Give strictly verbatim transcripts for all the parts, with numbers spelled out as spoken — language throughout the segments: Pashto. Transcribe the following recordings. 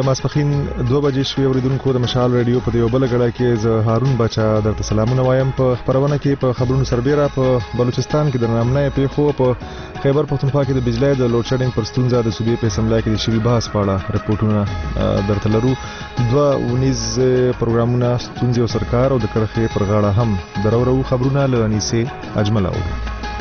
د ماسپخین دوه بجې شوې اوریدونکو د مشال رادیو په یو بل غړا کې ز هارون بچا درته سلامونه وایم. په خبرونه کې په خبرونو سربېره په بلوچستان کې د نامنه پیښو په خیبر پختونخوا کې د بجلی د لوډ شیډینګ پر ستونزه د صوبې په اسمبلی کې د شوي بحث په اړه رپورټونه درته لرو. دوه ونیز پروګرامونه ستونزې او سرکار او د کرخې پر غاړه هم درورو خبرونه له انیسې اجمل او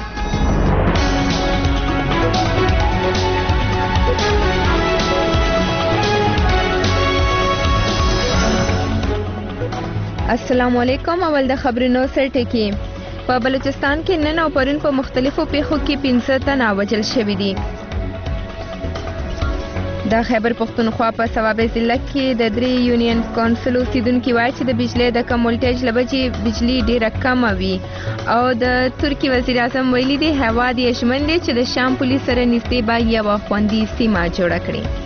السلام علیکم. اول د خبرونو سر ټکی. په بلوچستان کې نن او پرون په مختلفو پیښو کې پنځه تنه وژل شوي دي. د خیبر پختونخوا په صوابه ضلع کې د درې یونین کونسل اوسیدونکي وایي چې د بجلی د کم ولټیج له وجې بجلی ډېره کمه وي او د ترکي وزیر اعظم ویلي دی هیواد یې ژمن دی چې د شام پولیس سره نږدې به یوه خوندي سیمه جوړه کړي.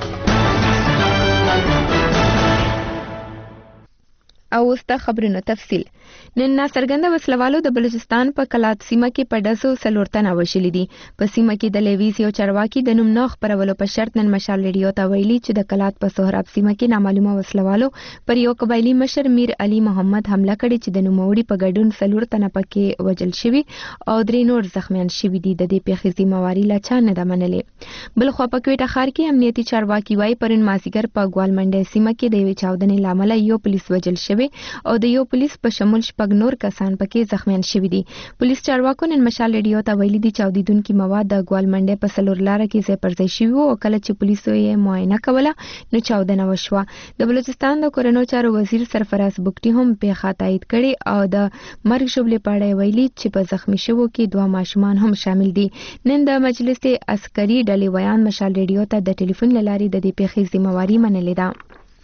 او اوس د خبرونو تفصیل. نن ناڅرګنده وسلوالو د بلوچستان په کلات سیمه کې په ډزو څلور تنه وژلي دي. په سیمه کې د لیویز یو چارواکي د نوم نه خپرولو په شرط نن مشال ریډیو ته ویلي چې د کلات په سهراب سیمه کې نامعلومه وسلوالو پر یو قبایلي مشر میر علي محمد حمله کړې چې د نوموړي په ګډون څلور تنه پکې وژل شوي او درې نور زخمیان شوي دي. د دې پیښې ذمہواري لا چا نه ده منلې. بل خو په کوټه ښار کې امنیتي چارواکي وایي پرون مازیګر په ګوالمنډه سیمه کې د یوې چاودنې له امله یو پولیس وژل شوی او د یو پولیس په شمول شپږ نور کسان پکې زخمیان شوي دي. پولیس چارواکو نن مشال ریډیو ته ویلي دي چاودیدونکي مواد د ګوالمنډه په څلور لاره کې ځای پر ځای شوي او کله چې پولیسو یې معاینه کوله نو چاودنه وشوه. د بلوچستان د کورنیو چارو وزیر سرفراز بوکټي هم پیښه تایید کړې او د مرګ شوبلې په اړه ویلي چې په زخمی شوو کې دوه ماشومان هم شامل دي. نن د مجلس عسکري ډلې ویان مشال ریډیو ته د ټلیفون له لارې د دې پیښې ذمہواري منلې ده.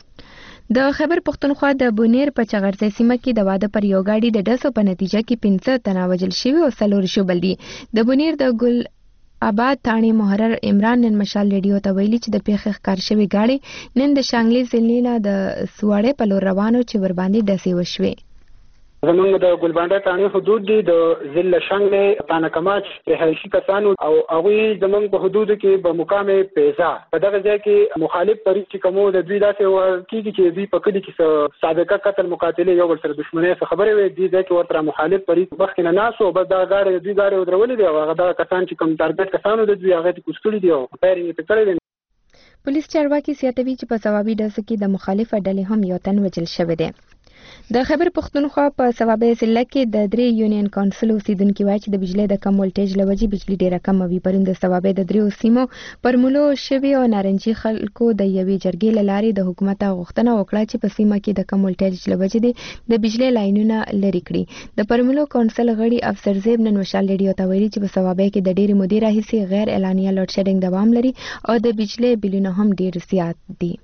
د خیبر پختونخوا د بونیر په چغرځای سیمه کې د واده پر یو ګاډي د ډزو په نتیجه کې پنځه تنه وژل شوي او څلور ژوبل دي. د بونیر د ګل آباد تاڼې محرر عمران نن مشال ریډیو ته ویلي چې د پیښې ښکار شوي ګاډي نن د شانګلې ضلع نه د سواړې په لور روانو چې ورباندې ډزې وشوې. زمونږ د ګلبانډه تاڼې حدود دي د ضلع شانګلې تانکماچ رهایشي کسانو او هغوی زمونږ په حدودو کې به مقام پیزا په دغه ځای کې مخالف فریق چې کومو د دوی داسې کېږي چې دوی په کلي کې سابقه قتل مقاتلې یو بل سره دښمنۍ څه خبرې وي دې ځای کې ورته مخالف فریق مخکې نه ناست و بس دغه ګاډی د دوی ګاډی ودرولې دي او هغه دغه کسان چې کوم ټارګټ کسانو د دوی هغه ته کوز کړي دي او فایرینګ یې پرې کړی دی. پولیس چارواکي زیاتوي چې په ځوابي ډزو کې د مخالفه ډلې هم یو تن وژل شوی دی. د خیبر پختونخوا په صوابه ضلع کې د درې یونین کونسل اوسیدونکي وایي چې د بجلی د کم ولټیج له وجې بجلی ډېره کمه وي. پرون د صوابه د دریو سیمو پر مولو شوي او نارنجي خلکو د یوې جرګې له لارې د حکومت غوښتنه وکړه چې په سیمه کې د کم ولټیج له وجې د بجلی لاینونه لرې کړي. د پرمولو کونسل غړي افسر زیب نن مشال ریډیو ته ویلي چې په صوابه کې د ډېرې مودې راهیسې غیر اعلانیه لوډ شیډینګ دوام لري او د بجلی بلونه هم ډېر زیات دي.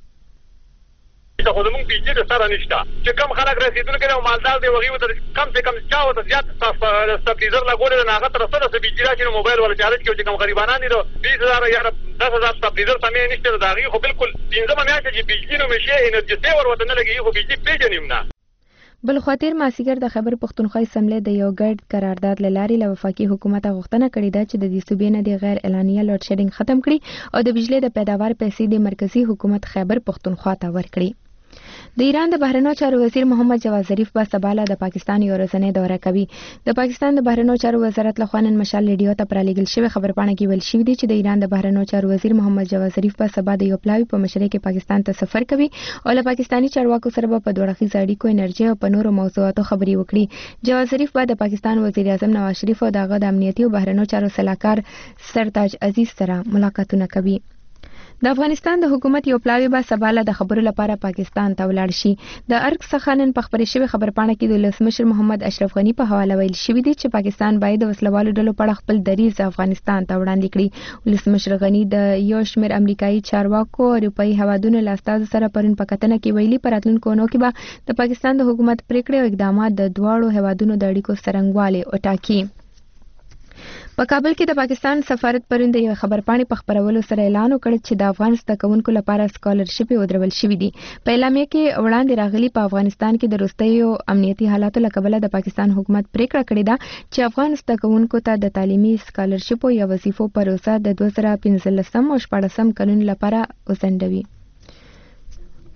ته خو زمونږ بجلی د سره نشته چې کم خلک رسېدونکي دي او مالدار دی هغوی ورته کم سے کم چا ورته زیات سبلیزر لګولی دی نو هغه ته رسه رسه بجلي راشي نو موبایل ورته چارج کړي چې کم غریبانان دي نو بیس هزاره یا دس هزار سبلیزر ته مې نشته د هغوی خو بالکل پنځمه میاشته چې بجلي نو مې شی انرجي سیور ورته نه لګېږي خو بجلي پېژنیم نه. بل خوا تیر مازیګر د خیبر پختونخوا اسمبلی د یو ګډ قرارداد له لارې له وفاقي حکومت غوښتنه کړې ده چې د دې صوبې نه د غیر اعلانیه لوډ شیډینګ ختم کړي او د بجلی د پیداوار پیسې د مرکزی حکومت خیبر پختونخوا ته ورکړي. د ایران د بهرنیو چارو وزیر محمد جواد ظریف با سباله د پاکستان یو ورځنۍ دوره کوي. د پاکستان د بهرنیو چارو وزارت لخوا نن مشال ریډیو ته پرالېږل شوې خبرپاڼه کې ویل شوي دي چې د ایران د بهرنیو چارو وزیر محمد جواد ظریف با سبا د یو پلاوي په مشرۍ کې پاکستان ته سفر کوي او له پاکستاني چارواکو سره به په دوه اړخیزو اړیکو انرژي او په نورو موضوعاتو خبرې وکړي. جواد ظریف به د پاکستان وزیر اعظم نواز شریف او د هغه د امنیتي او بهرنیو چارو سلاکار سرتاج عزیز سره ملاقاتونه کوي. د افغانستان د حکومت یو پلاوی به سباله د خبرو لپاره پاکستان ته ولاړ شي. د ارګ څخه نن په خبرې شوې خبرپاڼه کې د ولسمشر محمد اشرف غني په حواله ویل شوي دي چې پاکستان باید د وسلوالو ډلو په اړه خپل دریځ افغانستان ته وړاندې کړي. ولسمشر غني د یو شمېر امریکایي چارواکو او اروپایي هیوادونو له استازو سره پرون په کتنه کې ویلي په راتلونکو اونو کې به د پاکستان د حکومت پریکړې او اقدامات د دواړو هیوادونو د اړیکو څرنګوالی وټاکي. په کابل کې د پاکستان سفارت پرون د یو خبرپاڼې په خبرولو سره اعلان وکړ چې د افغان زده کوونکو لپاره سکالرشپ ودرول شوي دي. په اعلامیه کې وړاندې راغلي په افغانستان کې د وروستیو امنیتي حالاتو له کبله د پاکستان حکومت پریکړه کړې ده چې افغان زده کوونکو ته د تعلیمي سکالرشپو یا وظیفو پروسه د دوه زره پنځلسم او شپاړسم کلونو لپاره وځنډوي.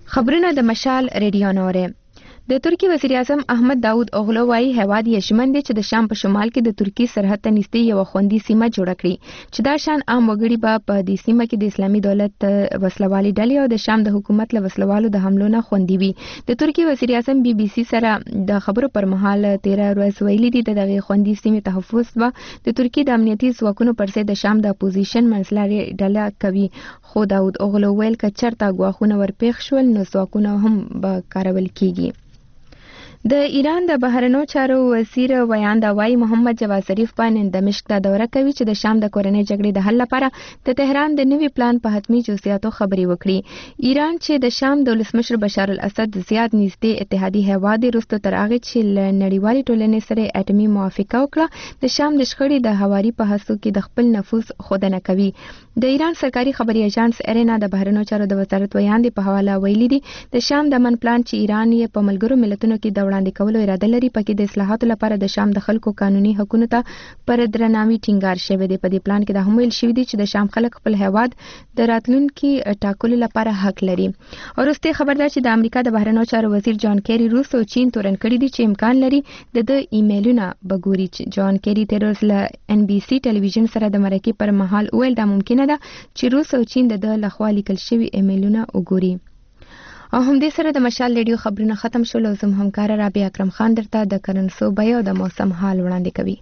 خبرونه د مشال ریډیو نوره. د ترکی وزیر اعظم احمد داود اوغلو وايي هواد یې شمن دی چې د شام په شمال کې د ترکی سرحد ته نږدې یو خوندي سیمه جوړه کړي چې دا شان عام وګړي به په دې سیمه کې د اسلامي دولت وسلوالي ډلې او د شام د حکومت له وسلوالو د حملو نه خوندي وي. د ترکی وزیر اعظم بي بي سي سره د خبرو پر مهال تیره ورځ ویلي دي د دغه خوندي سیمې تحفظ به د ترکی د امنیتي ځواکونو پر ضد د شام د اپوزیشن منځلاري ډله کوي. خو داود اوغلو ویل که چرته ګواښونه ورپېښ شول نو ځواکونه هم به کارول کیږي. د ایران د بهرنیو چارو وزیر ویاندا وايي محمد جواد ظریف باندې د دمشق د دوره کوي چې د شام د کورنۍ جګړې د حل لپاره د تهران د نوي پلان په حتمي جزئیاتو خبري وکړي. ایران چې د شام د ولسمشر بشار الاسد زیات نږدې اتحادي هیواد دی وروسته تر هغه چې له نړیوالې ټولنې سره اټومي موافقه وکړه د شام د شخړې د هواري په هڅو کې د خپل نفوذ ښودنه کوي. د ایران سرکاري خبري اژانس ارینا د بهرنیو چارو د وزارت ویاندې په حواله ویلي دي د شام د من پلان چې ایران یې په ملګرو ملتونو کې د وړاندې کولو اراده لري پکې د اصلاحاتو لپاره د شام د خلکو قانوني حقوقو ته پر درناوي ټینګار شوی دی. په دې پلان کې د هم ویل شوی دی چې د شام خلک خپل هیواد د راتلونکي ټاکلو لپاره حق لري. ورسته خبردار چې د امریکا د بهرنیو چارو وزیر جان کیری روس او چین تورن کړي دي چې امکان لري د د ایمیلونه بګوري. چې جان کیری تر اوسه له ان بي سي ټلویزیون سره د مرکې پر مهال ویل دا ممکنه ده چې روس او چین د د لخوا لیکل شوی ایمیلونه وګوري. او هم دې سره د مشال ریډیو خبرونه ختم شول. زم همکار رابعه اکرم خان درته د کرنسو بیه او د موسم حال وړاندې کوي.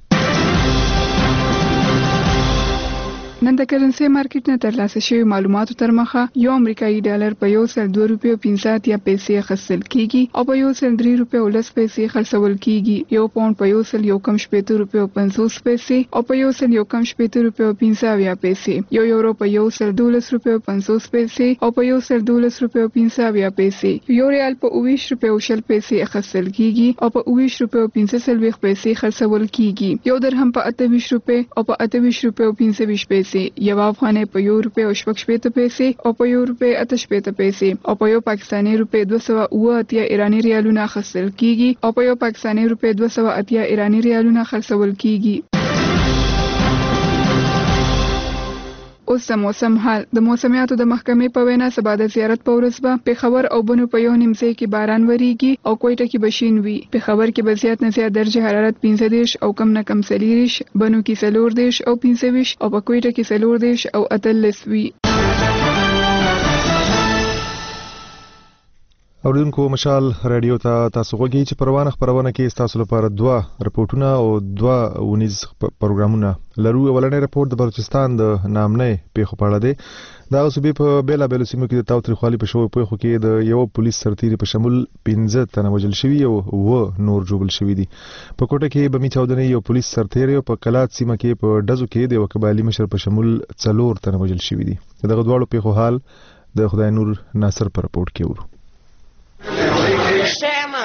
نن د کرنسي مارکیټ نه ترلاسه شوی معلوماتو تر مخه یو امریکایي ډالر په یو سل دوه روپیو پنځه اتیا پیسې اخیستل کیږي او په یو سل درې روپیو لس پیسې خرڅول کیږي. یو پاوند په یو سل یو کم شپېته روپیو پنځوس پیسې او په یو سل یو کم شپېته روپیو پنځه اویا پیسې. یو یورو په یو سل دولس روپیو پنځوس پیسې او په یو سل دولس روپیو پنځه اویا پیسې. یو ریال په اوویشت روپیو شل پیسې اخیستل کیږي او په اوویشت روپیو پنځه څلوېښت پیسې خرڅول کیږي. یو درهم په اته ویشت روپیو او په اته ویشت روپیو پنځه ویشت پیسې. یو افغانۍ په یو روپۍ او شپږ شپېته پیسې او په یو روپۍ اته شپېته پیسې او په یو پاکستاني روپۍ دوه سوه اوه اتیا ایراني ریالونه اخیستل کیږي او په یو پاکستاني روپۍ دوه سوه اتیا ایراني ریالونه خرڅول کیږي. اوس د موسم حال. د موسمیاتو د محکمې په وینا سبا د زیارت په ورځ به پېښور او بنو په یو نیم ځای کې باران وریږي او کوټه کې به شین وي. پېښور کې به زیات نه زیات درجه حرارت پنځه دېرش او کم نه کم څلېرویشت، بنو کې څلور دېرش او پنځه ویشت او په کوټه کې څلور دېرش او اتلس وي. اوریدونکو مشال رادیو ته تاسو غوږی چې پروانه خبرونه کې تاسو لپاره دوا رپورټونه او دوا ونیز پروګرامونه لرو. ولنې رپورټ د بلوچستان د نامنې پیښو په اړه دی. دا صوبې په بیلا بیل سیمو کې د تاوتریخوالي په شوو پیښو کې د یو پولیس سرتیري په شمول پنځه تنه وژل شوي او و نور جوړل شوي دي. په کوټه کې بمی چاودنې یو پولیس سرتیري او په کلات سیمه کې په ډزو کې د وکبالي مشر په شمول څلور تنه وژل شوي دي. دغه دواړو پیښو حال د خدای نور ناصر په رپورټ کې ورو. Șema!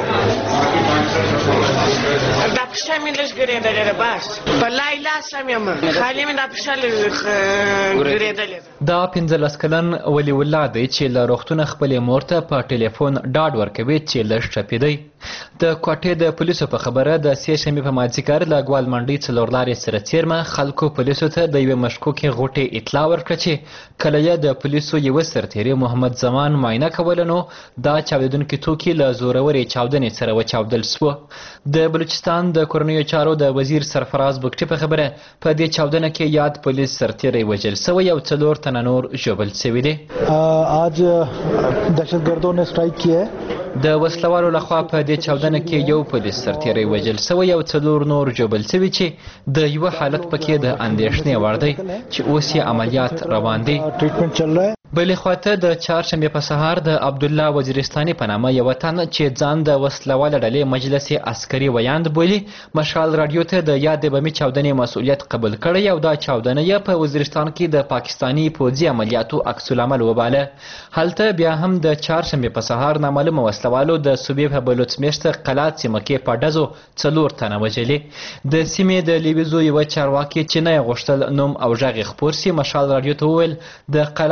Dar pășa mi le zgâredele răbaș. Pe lai lasă mi mă. Halim da pășa le zgâredele. دا پنځلس کلن ولی الله دی چې له روغتون خپل مور ته په ټلیفون ډاډ ورکوي چې لږ ټپېدی. د کوټې د پولیسو په خبره د سې شنبې په مازدیګر له ګوال منډۍ څلورلارې سره څیرمه خلکو پولیسو ته د یوې مشکوکې غوټې اطلاع ورکړه چې کله یې د پولیسو یوه سرتیري محمد زمان معاینه کوله نو دا چاودېدونکي توکي له زورورې چاودنې سره وچاودل سوه. د بلوچستان د کورنیو چارو د وزیر سرفراز بګټي په خبره په دې چاودنه کې یاد پولیس سرتیری وژل سوی او څلور تنه نور ژوبل سوي دي. आज दहशतगर्दों ने स्ट्राइक किया है. د وسلوالو لخوا په دې چاودنه کې یو پولیس سرتیری وژل سوی او څلور نور ژوبل سوي چې د یوه حالت پکې د اندېښنې وړ دی چې اوس یې عملیات روان دي. ट्रीटमेंट चल रहा है. بلې خواته د چهارشنبې په سهار د عبدالله وزیرستاني په نامه یوه تن چې ځان د وسلواله ډلې مجلس عسکري ویاند بولي مشال راډیو ته د یادې بمي چاودنې مسؤلیت قبول کړی او دا چاودنه یې په وزیرستان کې د پاکستاني پوځي عملیاتو عکس العمل وباله. هلته بیا هم د چهارشنبې په سهار نامعلومه وسلوالو د صوبې په بلوڅ میشته قلات سیمه کې په ډزو څلور تنه وژلي. د سیمې د لیویزو یوه چارواکي چې نه یې غوښتل نوم او غږ یې خپور سي مشال راډیو ته وویل د قلات په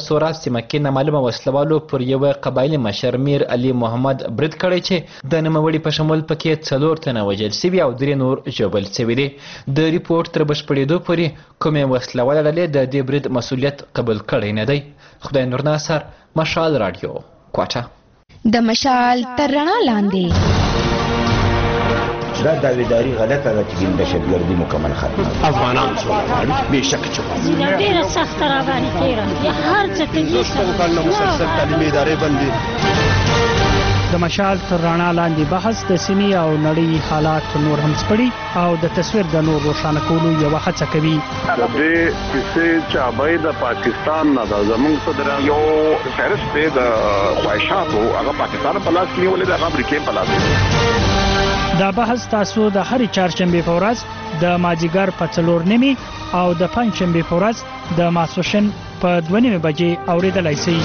سورا سیمه کې نامعلومه وسلوالو پر یوه قبایلي مشر میر علي محمد برید کړی چې د نوموړي په شمول پکې څلور تنه وژل سوي او درې نور ژوبل سوي دي. د ریپورټ تر بشپړېدو پورې کومې وسلواله ډلې د دې برید مسؤلیت قبول کړی نه دی. خدای نور ناصر، مشال رادیو، کوټه. د مشال تر رڼا لاندې دا داویداری غلطه ده چې دهشتګردي مکمل ختمه. افغانان سوله غواړي، بېشکه چې غواړي. ډېره سخته راباندې تېره یا هر څه کوي. شپږو کالونو مسلسل تعلیمي ادارې بندي. د مشال تر رڼا لاندې بحث د سیمې او نړۍ حالات نور هم سپړي او د تصویر د نور روښانه کولو یوه هڅه کوي. د دې کیسې چابۍ د پاکستان نه ده. زموږ صدر یو فهرست دی د خواهشاتو، هغه پاکستان په لاس کې نیولې ده، هغه امریکې په لاس کې. دا بحث تاسو د هرې چهارشنبې په ورځ د مازدیګر په څلور نیمې او د پنجشنبې په ورځ د ماسپښین په دوه نیمې بجې اورېدلی شئ.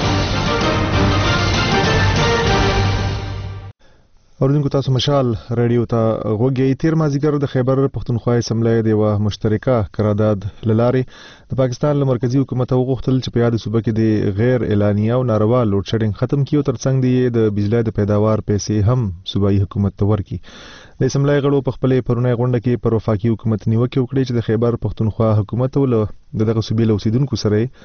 اوریدونکو تاسو مشال رادیو ته غوږ یې. تیر مازدیګر د خیبر پښتونخوا اسمبلی د یوه مشترکه قرارداد له لارې د پاکستان له مرکزي حکومت وغوښتل چې په یاده صوبه کې د غیر اعلانیه او ناروا لوډ شیډینګ ختم کړي او ترڅنګ د د بجلی د پیداوار پیسې هم صوبایي حکومت ته ورکړي. د اسمبلی غړو په خپلې پرونۍ غونډه کې پر وفاقي حکومت نیوکې وکړې چې د خیبر پښتونخوا حکومت له دغه صوبې له اوسیدونکو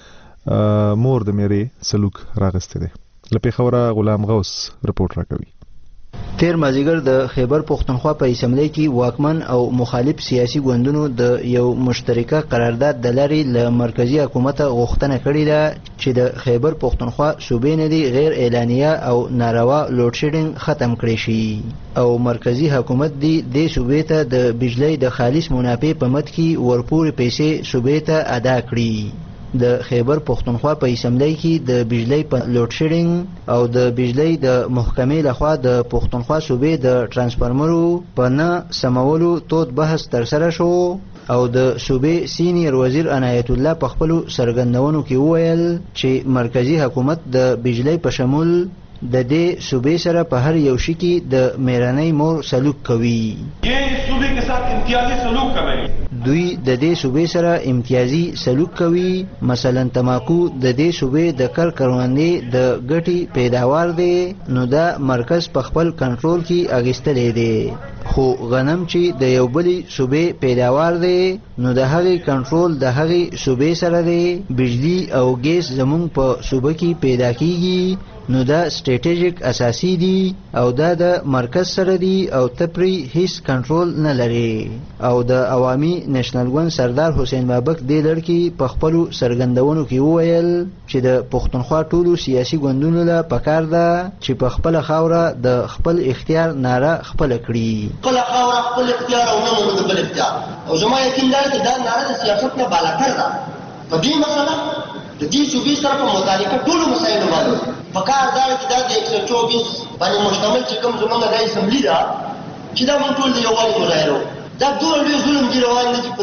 سره مور د میرې سلوک راغستی دی. له پېښوره غلام غوث رپورټ راکوي. تیر مازدیګر د خیبر پښتونخوا په اسمبلی کې واکمن او مخالف سیاسي ګوندونو د یو مشترکه قرارداد د لارې له مرکزي حکومت غوښتنه کړې ده چې د خیبر پښتونخوا صوبې نه دي غیر اعلانیه او ناروا لوډ شیډینګ ختم کړي شي او مرکزي حکومت دی د صوبې ته د بجلی د خالص منافع په مد کې ورپورې پیسې صوبې ته ادا کړي. د خیبر پښتونخوا په اسمبلی کې د بجلی په لوډ شیډینګ او د بجلی د محکمې لخوا د پښتونخوا صوبې د ترانسفارمرو په نه سمولو تود بحث ترسره شو او د صوبې سینیر وزیر عنایت الله په خپلو څرګندونو کې وویل چې مرکزي حکومت د بجلی په شمول د دې صوبې سره په هر یو شي کې د میرانۍ مور سلوک کوي. یہ صوبے کے ساتھ امتیازی سلوک کر رہے ہیں. دوی د دې صوبې سره امتیازي سلوک کوي. مثلا تماکو د دې صوبې د کر کروندې د ګټې پیداوار دی نو دا مرکز په خپل کنټرول کې اخیستلی دی، خو غنم چې د یو بلې صوبې پیداوار دی نو د هغې کنټرول د هغې صوبې سره دی. بجلی او ګیس زموږ په صوبه کې پیدا کیږي نو دا سټریټیجیک اساسي دي او دا د مرکز سره دي او تپری هیڅ کنټرول نه لري. او د عوامي نېشنل ګوند سردار حسین بابک دې لړ کې په خپلو څرګندونو کې وویل چې د پښتونخوا ټولو سیاسي ګوندونو له پکار ده چې په خپله خاوره د خپل اختیار ناره خپله کړي. خپله خاوره خپل اختیار او نه منو د بل اختیار. او زما یقین دا چې دا ناره د سیاست نه بالاتر ده. په دې مسله د دې صوبې سره په متعلقه ټولو مسایلو باندې پکار دا چې دا د ایک سو چوبیس باندې مشتمل چې کوم زموږ د اسمبلی ده چې دا موږ ټول د یووالي مظاهره دا دومره لوی ظلم دی روان دی چې په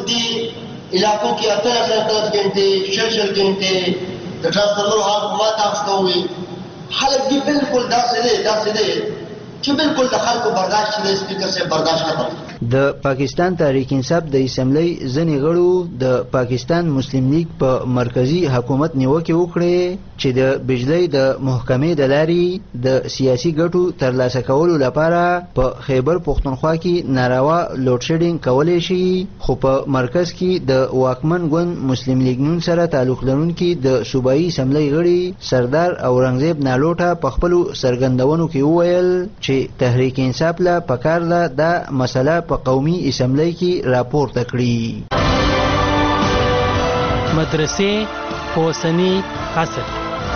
دې علاقو کې اتلس اتلس ګنټې شل شل ګنټې د ټرانسفارمر هغه ما تاسو وي خلک دې بالکل داسې دی داسې دی چې بالکل د خلکو برداشت دی سپیکر صاحب برداشت ختم. د پاکستان تحریک انصاف د اسمبلی ځینې غړو د پاکستان مسلم لیگ په مرکزی حکومت نیوکې وکړې چې د بجلی د محکمې د لارې د سیاسي ګټو ترلاسه کولو لپاره په خیبر پښتونخوا کې ناروا لوډ شیډینګ کولی شي، خو په مرکز کې د واکمن ګوند مسلم لیگ نون سره تعلق لرونکي د صوبایي اسمبلی غړي سردار اورنګزیب نالوټه په خپلو څرګندونو کې وویل چې تحریک انصاف له پکار ده دا مسله په قومي اسمبلی کې راپورته کړي. مدرسې په اوسني عصر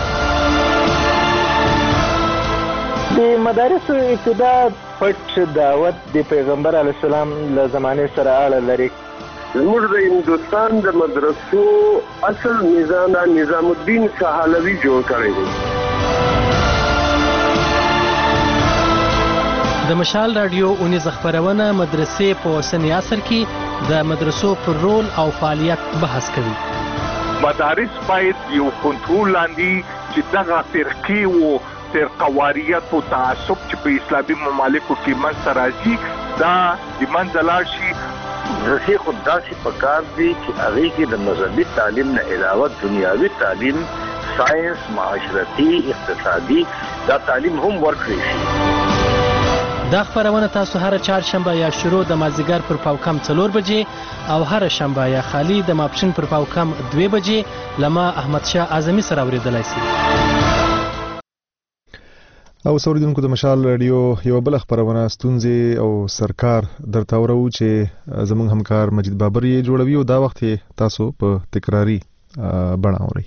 د مدارسو ابتدا پټ دعوت د پیغمبر علیه السلام له زمانې سره اړه لري. زموږ د هندوستان د مدرسو اصل نظام نظام الدین سهالوي جوړ کړی دی. د مشال رادیو اونیز خبرونه مدرسې په اوسني عصر کې د مدرسو پر رول او فعالیت بحث کوي. مدارس باید یو کنټرول لاندې چې دغه فرقې و فرقواریت او تعصب چې په اسلامي ممالکو کې منځته راځي دا د منځه لاړ شي. مدرسې خو داسې پکار دي چې هغې کې د مذهبي تعلیم نه علاوه دنیاوي تعلیم ساينس معاشرتي اقتصادي دا تعلیم هم ورکړي شي. دا خبرونه تاسو هر چهارشنبه یا شروع د مازیګر پر پاوکم څلور بجې او هر شنبه یا خالی د ماپښین پر پاوکم دوه بجې لما احمد شاه اعظمي سره اوریدلای شي. او سوریدونکو د مشال رادیو یو بل خبرونه ستونزې او سرکار درته ورو چې زمونږ همکار مجید بابر یې جوړوي او دا وخت تاسو په تکراری بڼه اورئ.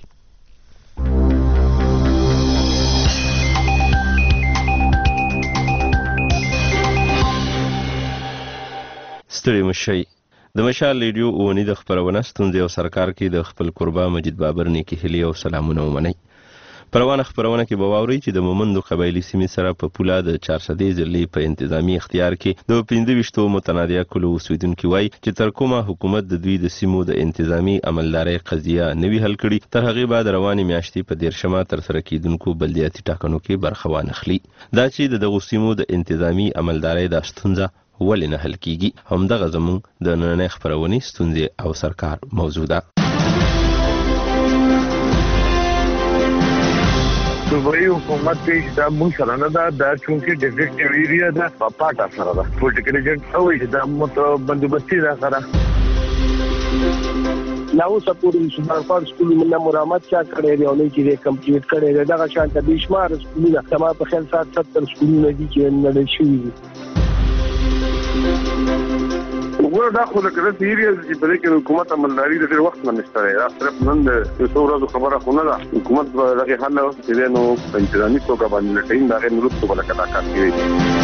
ستړي مشي د مشال رادیو اونی د خبرونه ستونزې او سرکار کې د خپل قربا مجید بابر نیکی هلی او سلامونه ومني. پروانه خبرونه کې به واوري چې د مومندو قبایلی سیمې سره په پوله د چارسدې ضلعې په انتظامی اختیار کې د پنځه ویشتو متنازعه کلو اوسیدونکو وایي چې تر کومه حکومت د دوی د سیمو د انتظامی عملدارۍ قضیه نوي حل کړي تر هغې بعد روانې میاشتې په دیرشمه ترسره کیدونکو بلدیاتي ټاکنو کې برخه وانخلي. دا چې د دغو سیمو د انتظامی عملدارۍ دا ستونزه ولې نه حل کیږي همدغه زموږ د نننۍ خپرونې ستونزې او سرکار موضوع ده. صوبایي حکومت کې دا موږ سره نه ده دا چونکې ډیفیکټیو ایریا ده په پاټا سره ده پولیټیکل ایجنټ او چې دا مت بندوبستي ده سره نو سپورټ انسټیټیوټ سکول منه مرامت چا کړی دی او نه چې کمپلیټ کړی دی دا شان ته بشمار سکولونه سما په خیال سات ستر سکولونه دي چې نه شوي دي. وګوره دا خو د کړه ایریا چې په دې کې حکومت عملداري د ډېر وخت نه نشته را صرف نن د څو ورځې خبره خو نه ده حکومت به دغه حل چې نو انتظامی توګه باندې لټین دا غیر نورستو بل کدا کار کوي.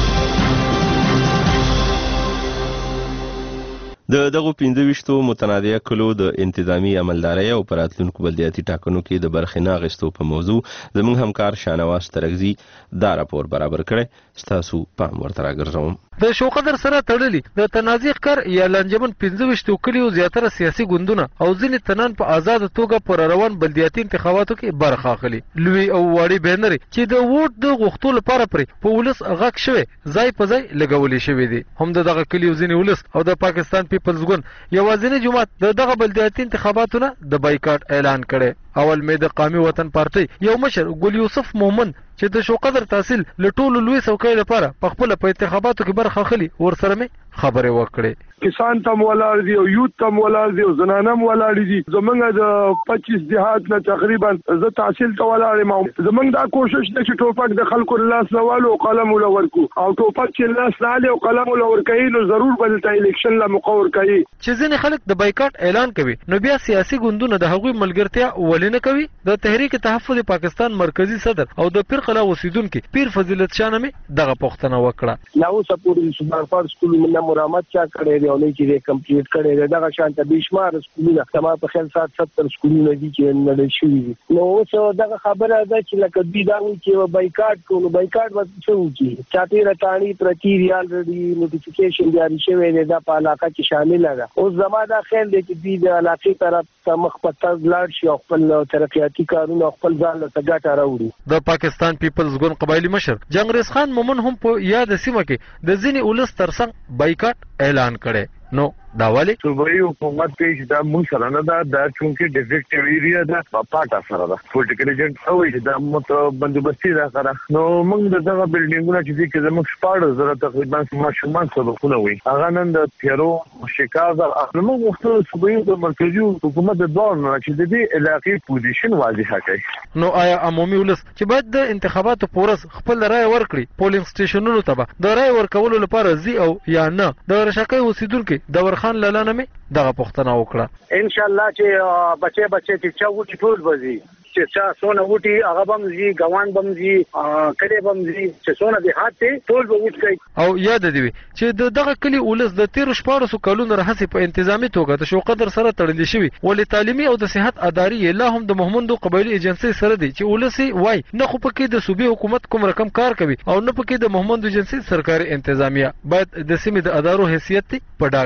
د دغو پنځه ویشتو متنازعه کلو د انتظامی عملدارۍ او پراتلونکو بلدیاتي ټاکنو کې د برخې نه اخیستو په موضوع زموږ همکار شاهنواز ترکزي دا راپور برابر کړی. ستاسو پام ورته راګرځوم. د شوقدر سره تړلي د تنازع کار یا لنجمن پنځه ویشتو کلیو زیاتره سیاسي ګوندونه او ځینې تنان په آزاد توګه پر روان بلدیاتي انتخاباتو کې برخه اخلي. لوی او واړي بینري چې د ووټ د غوښتلو لپاره پرې په ولس غږ شوی ځای په ځای لګولې شوی دي. هم دغه کلیو ځینې ولس او د پاکستان پیپلز ګوند یوازینی جماعت د دغه بلدیاتي انتخاباتو د بایکاټ اعلان کړي. اول مې د قومي وطن پارټي یو مشر ګل یوسف مومن چې د شوقدر تحصیل لټول لوی څوکۍ لپاره په خپل په انتخاباتو کې برخه اخلي ورسره مې خبرې وکړې. کسان تم ولاړ دي او یوت تم ولاړ دي او زنانم ولاړ دي. زمونږ د پچیس جهات نه تقریبا زه تحصیل ته ولاړ یم. زمونږ دا کوشش ده چې ټوپک د خلکو لاس نه والو او قلم ولورکو او ټوپک چې لاس نه علي او قلم ولورکوي نو ضرور به د الیکشن لا مقور کوي. چې ځینې خلک د بایکاټ اعلان کوي نو بیا سیاسي ګوندونه د هغوی ملګرتیا ولې نه کوي. د تحریک تحفظ پاکستان مرکزی صدر او د پیر قلعه اوسیدونکو پیر فضیلت شاه مې دغه پوښتنه وکړه. نو سپورټ انسټیټیوټ سکول منه مرامت چا کړی دی او نه چې کمپلیټ کړی دی دا شان ته بشمار سکولونه سما په خیال سات ستر سکولونه دي چې نه شوي دي. نو اوس دغه خبره ده چې لکه دوی دا وایي چې بایکاټ کوو بایکاټ به څه وکړي. چاپیره تاڼي پرتی ریال ریډي نوټیفیکیشن جاری شوی دی دا په علاقه کې شامل ده. اوس زما دا خیال دی چې دوی د علاقې طرف ته مخ په تګ لاړ شي او خپل ترقیاتي کارونه خپل ځان له ګټه راوړي. د پاکستان پیپلز ګوند قبایلی مشر جنگریز خان مومن هم په یاد سیمه کې د ځینې ولس ترڅنګ بایکاټ اعلان کړي. نو دا ولی صوبایي حکومت کې چې دا موږ سره نه ده دا چونکې ډیفیکټیو ایریا ده په پاټا سره ده پولیټیکل ایجنټ او چې دا مت بندوبستي ده سره نو موږ دغه بلډینګونه چې دي کې زموږ شپږ زره تقریبا ماشومان سبقونه وي هغه نن د تیرو شکایت موږ وختو صوبایي د مرکزي حکومت د دور نه چې د دې علاقې پوزیشن واضحه کړي. نو آیا عمومي ولس چې باید د انتخاباتو پورس خپل رائے ورکړي پولینګ سټیشنونو ته د رائے ورکولو لپاره زی او یا نه د رشاکۍ اوسیدونکو د ورخان لاله مې دغه پوښتنه وکړه. ان شاء الله چې بچي بچي چې چا وټي ټول بزي چې چا سونه وټي هغه بم زی ګوان بم زی کړي بم زی چې سونه دي هاته ټول به وټ کوي. او یاد دی چې دغه کلی ولس د تیر شپږ کلونو راهسي په انتظامی توګه د شوقدر سره تړلې شوی ولې تعلیمي او د صحت اداري لا هم د محمدو قبایلی ایجنسی سره دي چې ولسی وای نه خو پکې د صوبې حکومت کوم رقم کار کوي او نه پکې د محمدو ایجنسی سرکاري انتظامیه باید د سیمې د ادارو حیثیت په ډاګه کړی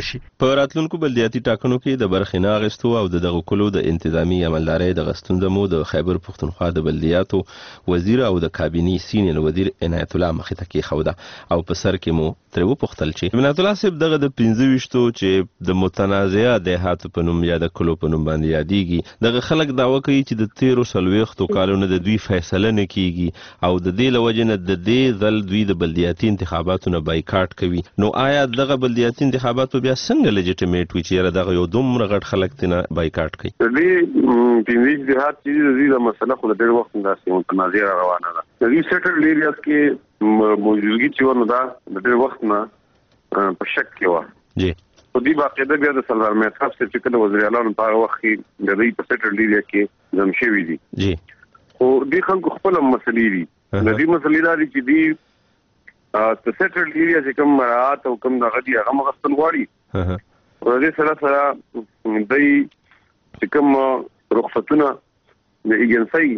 شي. په راتلونکو بلدیاتي ټاکنو کې د برخې نه اخیستو او د دغه کلو د انتظامی عملدارۍ د غستون مو د خیبر پښتونخوا د بلدیاتو وزیر او د کابینې سینیل وزیر عنایت الله مخې ته کېښوده او په سر کې مو ترې وپوښتل چې عنایت الله صاحب دغه د پنځه ویشتو چې د متنازعه دیهاتو په نوم یا د کلو په نوم باندې یادېږي دغه خلک دعوه کوي چې د تیرو څلوېښتو کالونو د دوی فیصله نه کیږي او د دې له وجې نه د دې ځل دوی د بلدیاتي انتخاباتو نه بایکاټ کوي. نو آیا دغه بلدیاتي انتخاباتو بیا څنګه لیجیټیمیټ وي چې یاره دغه یو دومره غټ خلک ترې نه بایکاټ کوي؟ د دې پنځه ویشت دیهات چې د دې مسله خو د ډېر وخت نه داسې متنازعه روانه ده. د دې سیټلډ ایریاز کې موجودګي چې ونه ده د ډېر وخت نه په شک کې وه. جی په دې باقاعده بیا د سردار مهتاب صاحب چې کله وزیر اعلی په هغه وخت کې د دې په سیټلډ ایریا کې ځم شوي دي. جی خو دې خلکو خپل مسلې دي. د دې مسلې دا دي چې دې د سیټلډ ایریا چې کوم مراعات او کوم دغه دي هغه مغستل غواړي. او دې سره سره دوی چې کوم رخصتونه د ایجنسۍ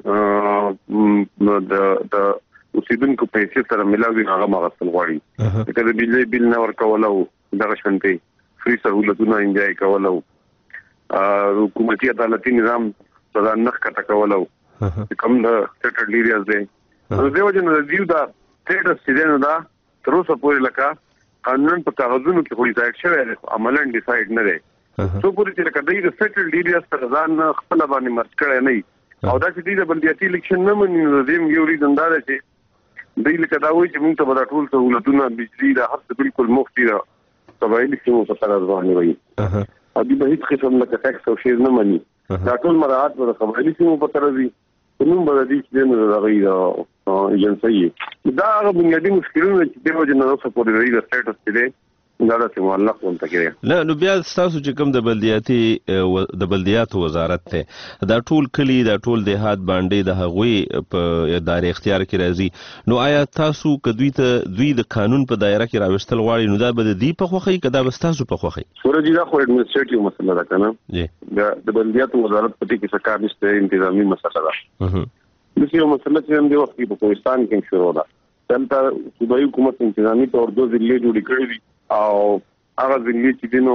د اوسیدونکو په حیثیت سره ملاوي هغه مغستل غواړي. کله بجلی بیل نه ورکول او دغه شانتي فری سہولتونه انجای کول او حکومتي عدالتي نظام سره نخ کټ کول او کوم د سیټلډ ایریاز دی. نو دیو جن د دیو دا سټیټس چې نه دا تر اوسه پورې لکه قانون په کاغذونو کې خو ډیسایډ شوی دی عملاً ډیسایډ نه دی. څو پورې چې لکه د سیټلډ ایریاز سره ځان خپل باندې مرچ کړی نه او دا چې د بلدیاتي الیکشن نه مني نو د دې یو ریزن دا دی چې دوی لکه دا وایي چې موږ ته به دا ټول سهولتونه بجلي دا هر څه بالکل مفتي ده قبایلي سیمو په سره ځواني وایي او دوی به هېڅ قسم لکه ټیکس او شیز نه مني. دا ټول مراعات به د قبایلي سیمو په سره ځي په نوم به د دې چې دی نو د هغوی ایجنسۍ دا هغه بنیادي مشکلونه چې دې وجې نه اوسه پورې د دې د سټیټس چې دی دا داسې معلق ورته کړی. نه نو بیا ستاسو چې کوم د بلدیاتي د بلدیاتو وزارت ته دا ټول کلي دا ټول دیهات باندې د هغوی په ادارې اختیار کې راځي نو آیا تاسو که دوی ته دوی د قانون په دایره کې راوستل غواړي نو دا به د دې په خوښه که دا به ستاسو په خوښه؟ سورجي دا خو اډمنسټریټیو مسله ده که نه د بلدیاتو وزارت په دې کې څه کار نشته انتظامي مسله ده. داسې یو مسله چې هم دې وخت کې په کوهستان کې شروع ده دلته صوبایي حکومت انتظامي طور دوه ضلعې جوړې کړې دي او هغه ضلعې چې دي نو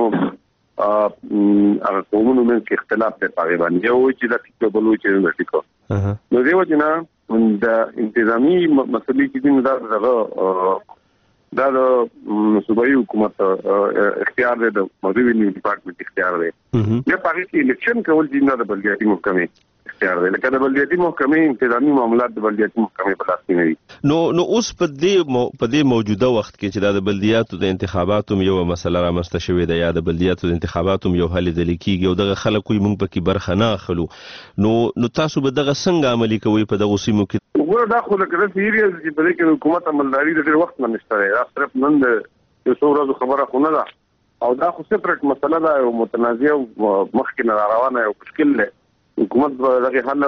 هغه قومونو منځ کې اختلاف دی په هغې باندې یو وایي چې دا ټیک دی بل وایي چې دا ټیک نو دې وجې نه د انتظامي مسلې چې دي نو دا دغه دا د صوبایي حکومت اختیار دی د ریونیو ډپارټمنټ اختیار دی. بیا په هغې کې الیکشن کول چې دا د بلدیاتي محکمې اختیار دی لکه د بلدیاتي محکمې انتظامي معاملات د بلدیاتي محکمې په لاس کې نه دي. نو نو اوس په دې په دې موجوده وخت کې چې دا د بلدیاتو د انتخاباتو یو مسله رامنځته شوې ده یا د بلدیاتو د انتخاباتو یو هلې ځلې کېږي او دغه خلک وایي موږ پکې برخه نه اخلو نو نو تاسو به دغه څنګه عملي کوئ په دغو سیمو کې؟ وګوره دا خو لکه داسې ایریاز چې په دې کې د حکومت عملداري د ډېر وخت نه نشته دی. دا صرف نن د یو څو ورځو خبره خو نه ده او دا خو سپریټ مسله ده یو متنازعه مخکې نه راروانه یو مشکل دی. حکومت به دغې حل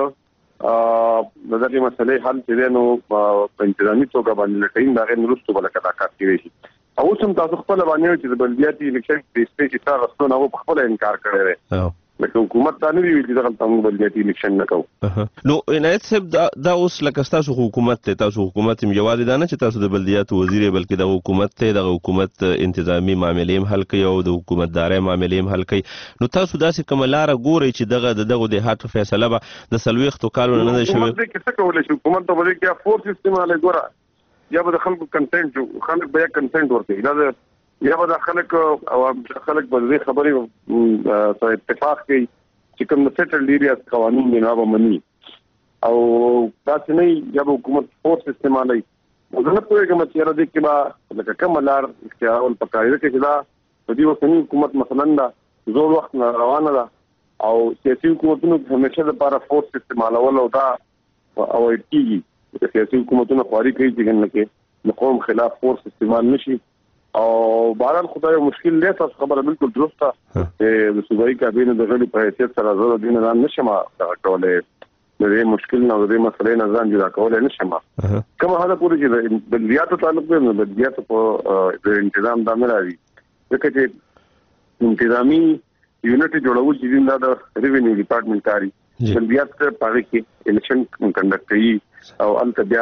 د دغې مسلې حل چې دی نو په انتظامي توګه باندې لټوي د هغې نه وروستو به لکه دا کار کېدی شي. او اوس هم تاسو خپله باندې چې د بلدیاتي الیکشن د سپې چې تا غوښتنه هغه په خپله انکار کړی دی لکه حکومت دا نه وي ویلي چې دغلته موږ بلدیاتي الیکشن نه کوو. نو عنایت صاحب دا اوس لکه ستاسو حکومت دی تاسو حکومت یم یوازې دا نه چې تاسو د بلدیاتو وزیر یې بلکې دغه حکومت دی دغه حکومت انتظامي معاملې هم حل کوي او د حکومتدارۍ معاملې هم حل کوي نو تاسو داسې کومه لاره ګورئ چې دغه د دغو دیهاتو فیصله به د څلوېښتو کالو نه ده شوې؟ حکومت دې کې څه کولی شي حکومت ته به دې کې فور سیسټم هلی ګوره یا به د خلکو کنسنټ خلک به یا کنسنټ ورکوي دا د یا به د خلک او خلک به د دې خبرې سره اتفاق کوي چې کوم د سیټلډ ایریاز قوانین دي نو هغه مني او داسې نه یا به حکومت فورس استعمالوي. زه نه پوهېږم چې یاره دې کې به لکه کومه لار اختیارول پکار دی چې دا د دې اوسني حکومت مثلا دا زوړ وخت نه روانه ده او سیاسي حکومتونو همیشه دپاره فورس استعمالول او دا اوایډ کېږي. سیاسي حکومتونه خواري کوي چې ګنه کې د قوم خلاف فورس استعمال نشي او بهرحال خدای یو مشکل دی. تاسو خبره بالکل درسته چې د صوبایي کابینې د غړي په حیثیت سره زه د دې نه ځان نشم دغه کولی د دې مشکل نه او د دې مسلې نه ځان جدا کولی نشم. کومه حده پورې چې د بلدیاتو تعلق دی نو بلدیاتو په د انتظام دا نه راځي ځکه چې انتظامي یونټ جوړول چې دي دا د ریونیو ډپارټمنټ کاري بلدیات په هغې کې الیکشن کنډکټ کوي او هلته بیا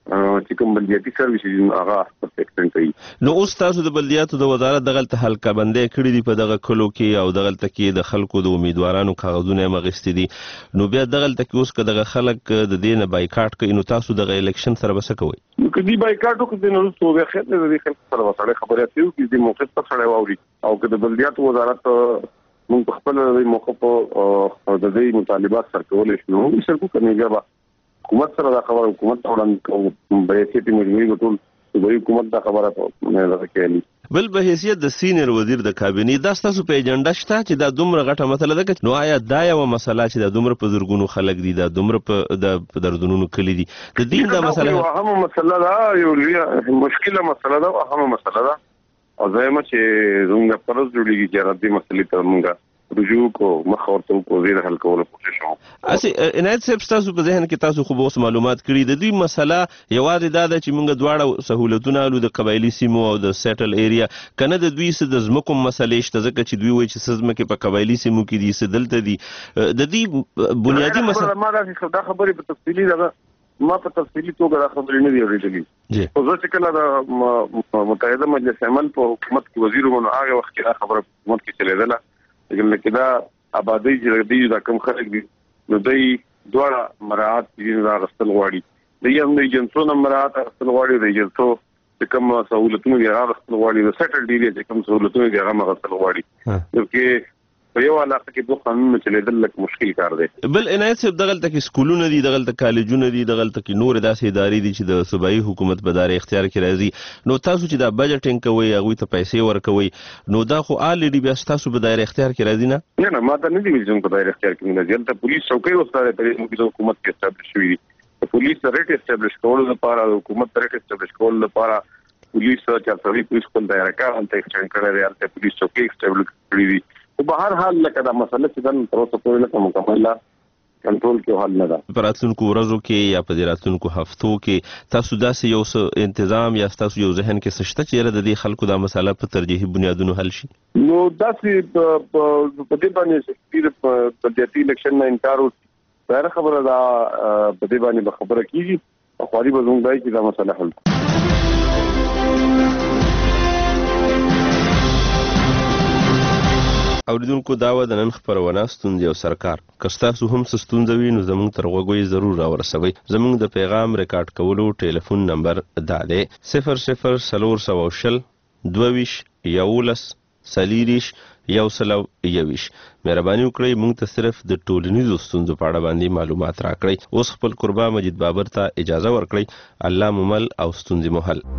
چې کوم بلدیاتي سرویسز هغه پرفیکټ کوي. نو اوس تاسو د بلدیاتو د وزارت دغه ته حلقه بندي کړی دی په دغه کلو کې او دغه ته کې د خلکو د امیدوارانو کاغذونه مغستې دي، نو بیا دغه ته کې اوس که دغه خلک د دې نه بایکاټ کوي نو تاسو دغه الیکشن سره بس کوي؟ نو که دې بایکاټ وکړي نو څه به خیر د دې خلک سره وسړي خبرې کوي چې د موقف پر سره واوري او که د بلدیاتو وزارت موږ په خپل د موقف او د دې مطالبات سره کولای شو نو سر کو کنيږي با حکومت سره دا خبره حکومت وړاندې کوم به سیټي مجموعي ټول د حکومت دا خبره نه راکېلی. بل به حیثیت د سینیر وزیر د کابینې دا ستاسو په ایجنډا شته چې دا دومره غټه مسله ده، نو آیا دا یو مسله چې دا دومره په زرګونو خلک دي، دا دومره په د دردونو کلی دي، د دې دا مسله یو اهم مسله ده، یو لوی مشکله مسله ده، اهم مسله ده او زما چې زموږ پرز جوړیږي چې راځي مسلې ته موږ رجوع کو مخورته کو زیر حل کولو کوشش وکړو. اسی عنایت صاحب تاسو په ذهن کې تاسو خو اوس معلومات کړی د دې مسله یوازې دا ده چې موږ دواړه سہولتونه لرو د قبایلی سیمو او د سیټل ایریا، کنه د دوی څه د زمکو مسلې شته ځکه چې دوی وایي چې سزمکه په قبایلی سیمو کې دي څه دلته دي د دې بنیادی مسله. ما دا خبرې په تفصیلی ده ما په تفصیلی توګه دا خبرې نه دی اورېدلې. خو زه چې کله د متحده مجلس عمل په حکومت کې وزیر ومنو هغه وخت کې دا خبره حکومت کې چلېدله چې دا آبادی چې دی دا کم خلک دي نو دوی دواړه مراعات دي دا غسل غواړي، دوی هم د جنسو نه مراعات غسل غواړي، د جنسو چې کوم سہولتونه دي هغه غسل غواړي، د سیټل ډیری چې کوم سہولتونه دي هغه غسل غواړي. نو په یو علاقه کې دوه قانون چلیدل لکه مشکل کار دی. بل عنایت صاحب دغه تک سکولونه دي، دغه تک کالجونه دي، دغه تک نور داسې ادارې دي چې د صوبایي حکومت په دار اختیار کې راځي، نو تاسو چې دا بجټینګ کوي هغه ته پیسې ورکوي نو دا خو الریډي بیا تاسو په دایره اختیار کې راځي نه؟ نه نه ما ته نه دی ویل چې په دایره اختیار کې نه راځي، ته پولیس چوکۍ وستاره ته موږ د حکومت کې استابلیش شوی دي، د پولیس ریټ استابلیش کولو لپاره د حکومت ریټ استابلیش کولو لپاره پولیس چې تاسو پولیس کوم دایره کار انته اکشن کړی دی، ته پولیس چوکۍ استابلیش کړی دي. په هر حال لکه دا مسله چې نن تر اوسه پورې لکه مکمل کنټرول کې حل نه ده. په راتلونکو ورځو کې یا په راتلونکو هفتو کې تاسو داسې یو څه تنظیم یا تاسو یو ذهن کې څه شته چې د دې خلکو دا مسله په ترجیحي بنیادونو حل شي؟ نو داسې په دې باندې چې په بلدیاتي الیکشن نه انکار وکړي دا خبره ده، په دې باندې به خبره کیږي او خواري به زموږ دی چې دا مسله حل کړو. اوریدونکو داوا د نن خبرونه ستونزې او سرکار که تاسو هم څه ستونزه وي نو زموږ تر غوږ یې ضرور راورسوئ. زموږ د پیغام ریکارډ کولو ټلیفون نمبر دا دی صفر صفر څلور سوه شل دوه ویشت یولس څلېرویشت یو سل او یوویشت. مهرباني وکړئ موږ ته صرف د ټولنیزو ستونزو په اړه باندې معلومات راکړئ. اوس خپل قربا مجید بابر ته اجازه ورکړئ. الله مو مل او ستونزې مو حل.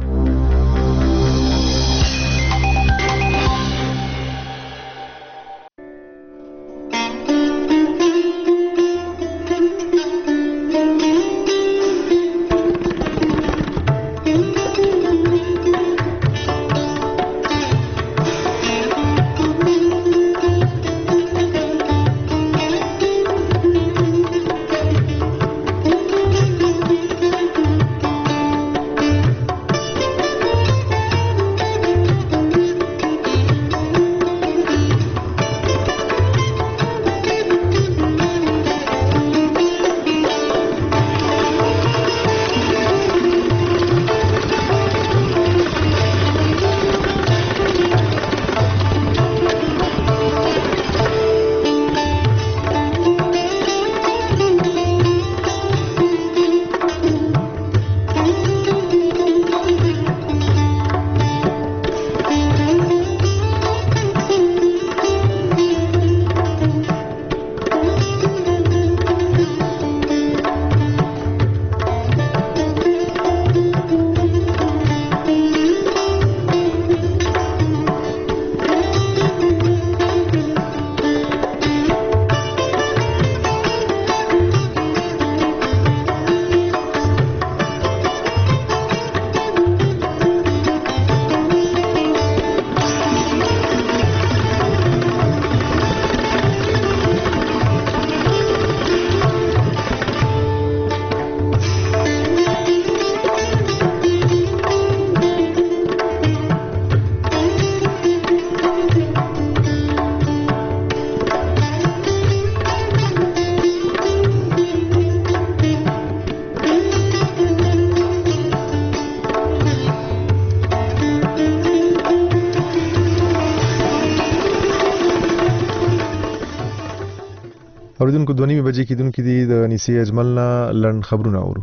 اوریدونکو دوه نیمې بجې کېدونکې دي د انیسې اجمل نه لنډ خبرونه اورو.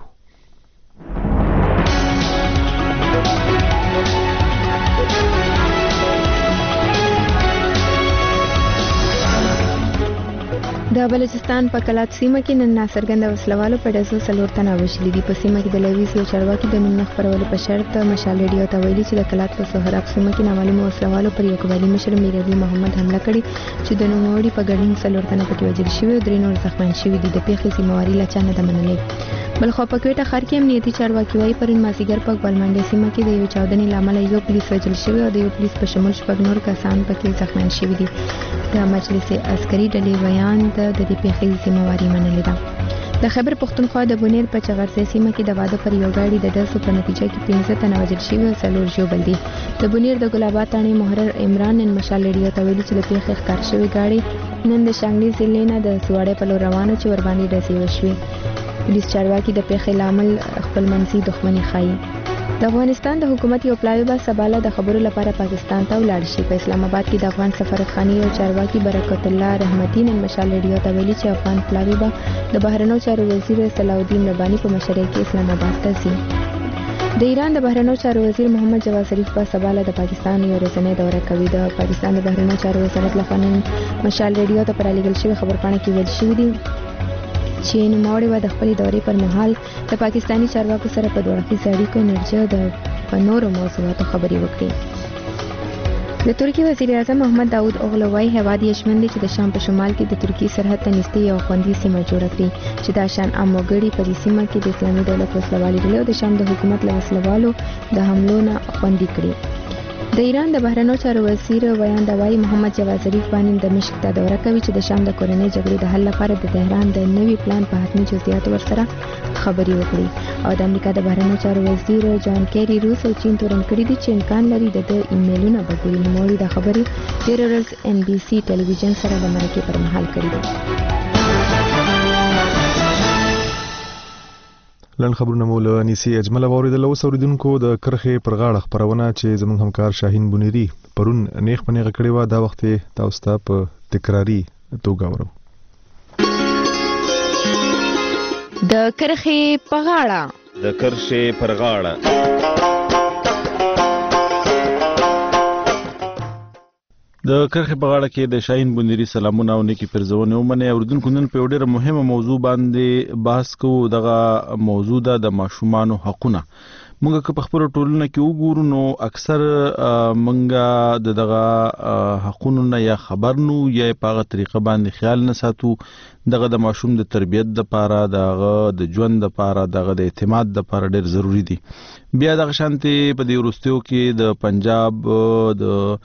د بلوچستان په کلات سیمه کې نن ناڅرګنده وسلوالو په ډزو څلور تنه وژلي دي. په سیمه کې د لویس یو چارواکي د نوم نه خپرولو په شرط مشال ریډیو ته ویلي چې د کلات په سهراب سیمه کې نامعلومه وسلوالو پر یو قبایلي مشر میر علي محمد حمله کړې چې د نوموړي په ګډون څلور تنه پکې وژل شوي او درې نور زخمیان شوي دي. د پیښې ذمہواري له چا نه ده منلې. بلخوا په کوټه ښار کې امنیتي چارواکي وايي پرون مازدیګر په ګوالمنډۍ سیمه کې د یو چاودنې له امله یو پولیس وژل شوی او د یو پولیس په شمول شپږ نور کسان پکې زخمیان شوي دي. د مجلس عسکري ډلې بیان د دې پیښې ذمہواري منلې ده. د خیبر پښتونخوا د بونیر په چغرځای سیمه کې د واده پر یو ګاډي د ډزو په نتیجه کې پنځه تنه وژل شوي او څلور ژوبل دي. د بونیر د ګلاباد تاڼې محرر عمران نن مشال ریډیو ته ویلي چې د پیښې ښکار شوي ګاډي نن د شانګلي ضلع نه د سواړې په لور روانو چې ورباندې ډزې وشوې. پولیس چارواکي د پیښې لامل خپل منځي دښمني ښایي. د افغانستان د حکومت یو پلاوی به سباله د خبرو لپاره پاکستان ته ولاړ شي. په اسلام آباد کې د افغان سفارتخانې او چارواکي برکت الله رحمتي نن مشال ریډیو ته ویلي چې افغان پلاوی به د بهرنیو چارو وزیر صلاح الدین رباني په مشرۍ کې اسلام آباد ته ځي. د ایران د بهرنیو چارو وزیر محمد جواد ظریف په سباله د پاکستان یو ورځنۍ دوره کوي. د پاکستان د بهرنیو چارو وزارت لخوا نن مشال ریډیو ته پر لېږل شوی خبرپاڼه کې ویل شوي دي چې نوموړی به د خپلې دورې پر مهال د پاکستاني چارواکو سره په دوه اړخیزو اړیکو انرژي د په نورو موضوعاتو خبرې وکړي. د ترکیې وزیر اعظم محمد داود اوغلو وايي هیواد یې ژمن دی چې د شام په شمال کې د ترکیې سرحد ته نږدې یو خوندي سیمه جوړه کړي چې دا شان عام وګړي په دې سیمه کې د اسلامي دولت وسلوالې ډلې او د شام د حکومت له وسلوالو د حملو نه خوندي کړي. د ایران د بهرنیو چارو وزیر بیان دا وايي محمد جواد ظریف باندې دمشق ته دوره کوي چې د شام د کورنۍ جګړې د حل لپاره د تهران د نوي پلان په حتمي جزئیاتو ورسره خبرې وکړي. او د امریکا د بهرنیو چارو وزیر جان کیری روس او چین تورن کړي دي چې امکان لري د ایمیلونو به ګوري. نوموړي د خبرې د رویټرز ان بي سي ټلویزیون سره د مرکې پر مهال کړي دي. لنډ خبرونه مو له انیسې اجمل واوریدل. اوس اوریدونکو د کرښې پر غاړه خپرونه چې زموږ همکار شاهین بونیری پرون نیغ په نیغه کړې وه دا وخت تاسو ته په تکراري توګه اورو. د کرښې په غاړه د کرښې پر غاړه د کرښې په غاړه کې د شاهین بونیری سلامونه او نیکی پرزونه ومنه. اوریدونکو نن په ډیره مهمه موضوع باندې بحث کوو. دغه موضوع ده د ماشومانو حقونه. موږ که په خپل ټولنه کې وګورو نو اکثر موږ د دغه حقونو نه یا خبر نو یا په هغه طریقه باندې خیال نه ساتو. دغه د ماشوم د تربیت لپاره دغه د ژوند لپاره دغه د اعتماد لپاره ډیر ضروری دي. بیا دغه شانتي په دې وروستیو کې د پنجاب د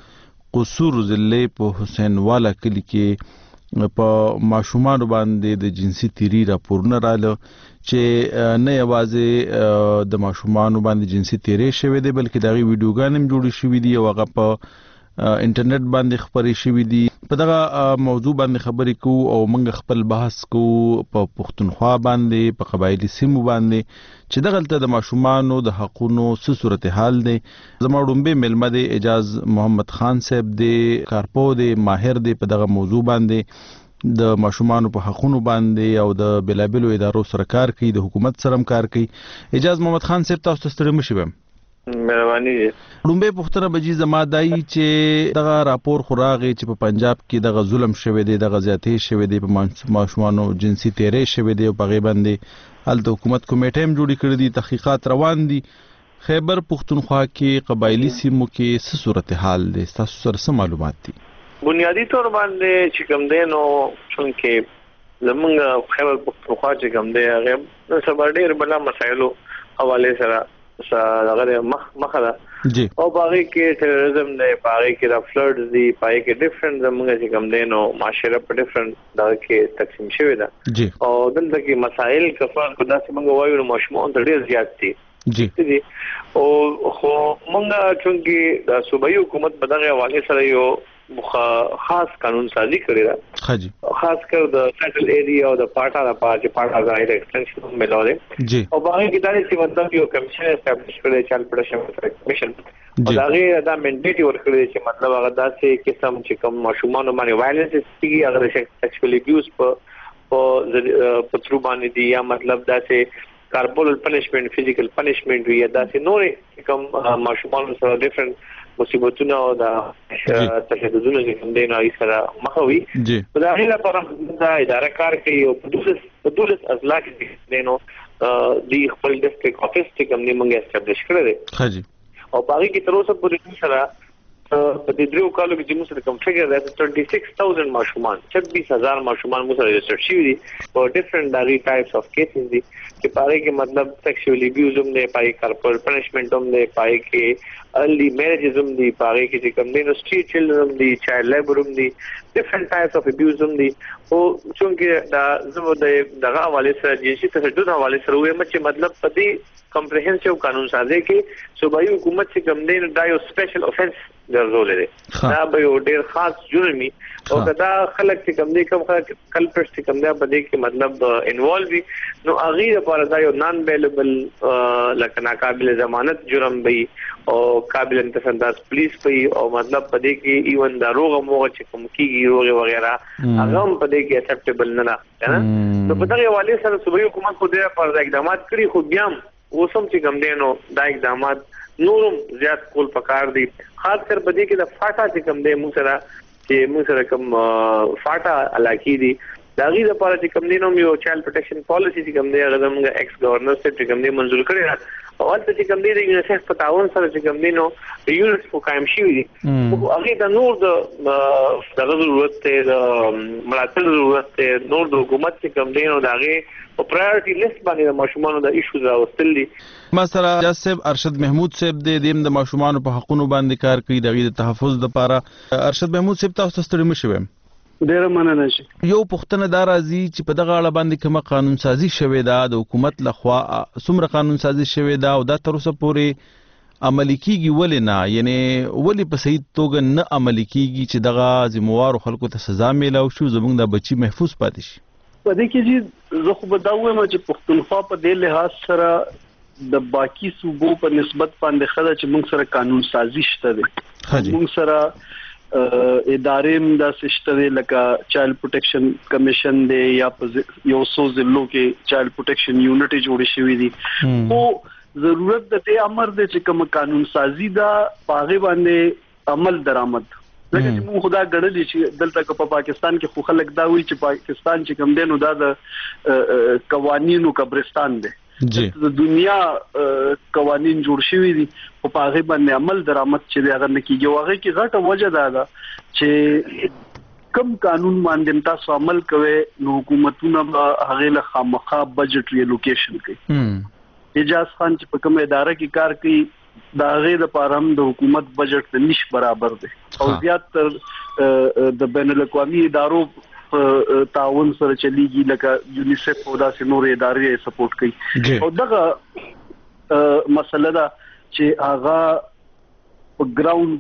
قصور ضلع په حسین والا کلی کې په ماشومانو باندې د جنسي تیری راپورونه رااله چې نه یوازې د ماشومانو باندې جنسي تیری شوی دی بلکې دغه ویډیوګان هم جوړ شوی دي او هغه په انټرنیټ باندې خبرې شوې دي. په دغه موضوع باندې خبرې کوو او موږ خپل بحث کوو په پښتونخوا باندې په قبایلی سیمو باندې چې دغلته د ماشومانو د حقونو څه صورتحال دی. زما ډومبه ملمه دی اجاز محمد خان صاحب دی کارپو دی ماهر دی په دغه موضوع باندې د ماشومانو په حقونو باندې او د بلابلو ادارو سره کار کوي د حکومت سره هم کار کوي. اجاز محمد خان صاحب تاسو ته ستړي مشي وم. مهرباني لومبه پختنه بجی زما دای چې دغه راپور خوراغي چې په پنجاب کې دغه ظلم شوه دی دغه زیاتې شوه دی په ماشومانو جنسي تیرې شوه دی او په غیبندې ال د حکومت کمیټه هم جوړی کړی دي تحقیقات روان دي. خیبر پختونخوا کې قبایلی سیمو کې څه صورتحال دی تاسو سره څه معلومات دي؟ بنیادی طور باندې چې کوم دی نو څنګه زمونږ خیبر پختونخوا چې کوم دی هغه سبا ډېر بلا مسایلو حواله سره هغه مخ مخه جی او باقي کې ټیرریزم دی باقي کې د فلډز دی پای کې ډیفرنٹ زموږ چې کوم دی نو معاشره په ډیفرنٹ دا کې تقسیم شوی دا جی او دلته کې مسائل کفار کو داسې موږ وایو نو ماشومان ډېر زیات دي جی جی او خو موږ چې د صوبایي حکومت په دغه حواله سره یو خاص قانون سازی کړی دا خاص خاص کر د سیټل ایریا او د پاټا د پاټ پاټا غاړي د ایکسټنشن ملوله جی او باندې کې دا چې مطلب یو کمیشن اسټابلیش کړی چل پړشه کمیشن او دا غي دا منډیټ ورکړي چې مطلب هغه داسې قسم چې کوم ماشومان باندې وایلنس سپیږي هغه سیکشوال ابیوز په په پترو باندې دي یا مطلب داسې کارپورل پنیشمنت فزیکل پنیشمنت وی دا سه نورې کوم ماشومان سره ډیفرنٹ مصیبتونه او دا تشددونه چې کوم دي نه سره مخوي په دا هیله پر دا اداره کار کوي او په دولس په دولس ازلا کې دینو دی خپل ډیسټریکټ افیس چې کوم نیمه اسټابلیش کړی دی خاجي او باقي کې تر اوسه پورې سره په دې درو کالو کې چې موږ سره کوم فګر ده छब्बीस हज़ार ماشومان छब्बीस हज़ार ماشومان موږ سره ريجستر شوي دي او ډیفرنٹ داري ټایپس اف کیسز دي چې پاره کې مطلب سیکشوال ابیوز هم نه پای کارپورل پنیشمنت هم نه پای کې ارلی میریجز هم دي پاره کې چې کوم دي نو سټریټ چلډرن هم دي چایلډ لیبر هم دي ډیفرنٹ ټایپس اف ابیوز هم دي او څنګه دا زموږ د دغه حواله سره جنسي تشدد حواله سره وي چې مطلب پدې کمپریهنسیو قانون سازي کې صوبایي حکومت چې کوم دي دا یو سپیشل افنس ګرځولې ده دا به یو ډیر خاص جرمي او دا خلک چې کوم دي کوم خلک کلپټ چې کوم دي په دې کې مطلب انوالو وي نو هغه لپاره دا یو نان بیلیبل لکه ناقابل ضمانت جرم وي او قابل انتفاع پولیس وي او مطلب په دې کې ایون دا روغ موغه چې کوم کیږي روغ وغیرہ هغه هم په دې کې اکسپټیبل نه ده نو په دغه حواله سره صوبایي حکومت خو دې پر اقدامات کړی خو بیا اوسم چې کوم دي نو دا اقدامات نورم زیات کول پکار دي خاص کر بدی کې د فاټا چې کوم دی موږ سره چې موږ سره کوم فاټا علاقې دي دا غي د پاره چې کوم دی نو یو چایلډ پروټیکشن پالیسی چې کوم دی هغه موږ ایکس گورنر سره چې کوم دی منظور کړی او ولته چې کوم دی د یونیسف په تعاون سره چې کوم دی نو یونټ په قائم شوی دي او هغه د نور د د ضرورت ته د ملاتړ ضرورت ته نور د حکومت چې کوم دی نو داغه په پرایورټي لیست باندې د ماشومان د ایشوز راوستل دي مثلا جاسب ارشد محمود صاحب د دیم د ماشومان په حقونو باندې کار کوي د غي تحفظ لپاره ارشد محمود صاحب تاسو ستړي مشوم ډیر مننه شي یو پښتنه دا راځي چې په دغه اړه باندې کومه قانون سازي شوې ده د حکومت لخوا څومره قانون سازي شوې ده او دا تر اوسه پورې عملي کیږي ولې نه یعنی ولې په صحیح توګه نه عملي کیږي چې دغه ذمہوار خلکو ته سزا میلاو شو زموږ د بچي محفوظ پاتې شي په دې کې چې زه خو به دا وایم چې پښتونخوا په دې لحاظ سره د باقي صوبو په نسبت باندې خدای چې موږ سره قانون سازي شته دي موږ سره ادارې هم د سشته لکه چایلډ پروټیکشن کمیشن دی یا یو څو ضلعو کې چایلډ پروټیکشن یونټ جوړ شوی دي او ضرورت د دې امر د چې کوم قانون سازي دا پاغه باندې عمل درآمد لکه چې موږ خدا غړلې چې دلته په پاکستان کې خو خلک دا وایي چې پاکستان چې کوم دینو دا د قوانینو قبرستان دی د دنیا قوانین جوړ شوی دي په هغه باندې عمل درآمد چې هغه نه کیږي هغه کې غټه وجه ده چې کم قانون باندې تاسو عمل کوئ نو حکومتونه هغه له خامخا بجټ ریلوکیشن کوي اجازه خان چې په کوم اداره کې کار کوي دا غیر د پاره هم د حکومت بجټ د نش برابر دی او زیات تر د بین الاقوامي ادارو تعاون سره چلیږي لکه یونیسف او داسې نور ادارې سپورټ کوي او دغه مسله دا چې هغه په ګراوند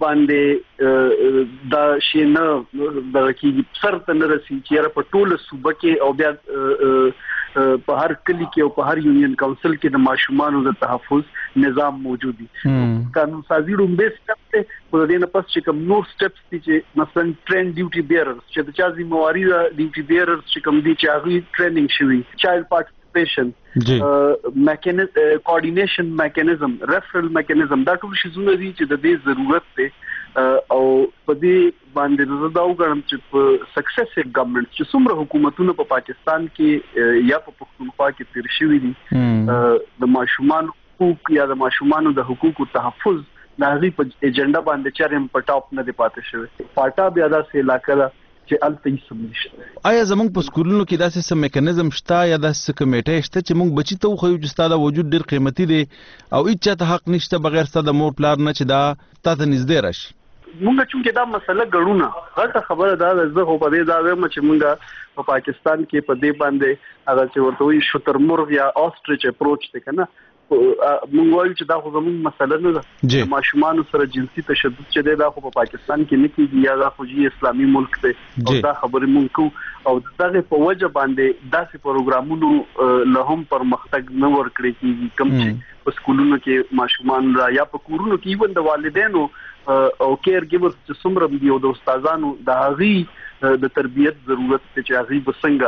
باندې دا شي نه د کی سر ته نه رسي چې په ټوله صوبه کې او بیا په هر کلی کې او په هر یونین کونسل کې د ماشومان د تحفظ نظام موجود دي قانون سازي روم بیس سټپ ته په دې نه پس چې کوم نور سټپس دي چې مثلا ټرین ډیوټي بیررز چې د چا ذمہواری ډیوټي بیررز چې کوم دي چې هغه ټریننګ شوی چایلډ پارټیسپیشن میکانیزم کوارډینیشن میکانیزم ریفرل میکانیزم دا ټول شیزونه دي چې د دې ضرورت دی او په دې باندې زه دا وګڼم چې په سکسیسیو ګورنمنت چې څومره حکومتونه په پاکستان کې یا په پښتونخوا کې تیر شوي دي د ماشومان حقوق یا د ماشومان د حقوقو تحفظ د هغې په ایجنډا باندې چرېم په ټاپ نه دی پاتې شوی پاټا بیا داسې علاقه ده چې الته یې سم نشته آیا زموږ په سکولونو کې داسې څه میکانیزم شته یا داسې کمیټه شته چې موږ بچی ته وښیو چې ستا د وجود ډېر قیمتي دی او هیڅ چاته حق نشته بغیر ستا د مور پلار نه چې دا تا ته نږدې راشي مونږ چې دا مسله ګړونه غلطه خبره ده زه خو په دې دا وایم چې مونږ په پاکستان کې په دې باندې هغه چې ورته وي شترمرغ یا اوستریچ اپروچ دی کنه مونږ وایو چې دا خو زموږ مسله نه ده ماشومان سره جنسي تشدد چې دی دا خو په پاکستان کې نه کیږي یا دا خو اسلامي ملک دی او دا خبرې مونږ کو او دغه په وجه باندې داسې پروګرامونو له هم پرمختګ نه ورکړي کیږي کوم چې په سکولونو کې ماشومان را یا په کورونو کې ایون د والدینو او کیر ګیورز چې څومره دی او د استادانو د هغې د تربیت ضرورت چې هغې به څنګه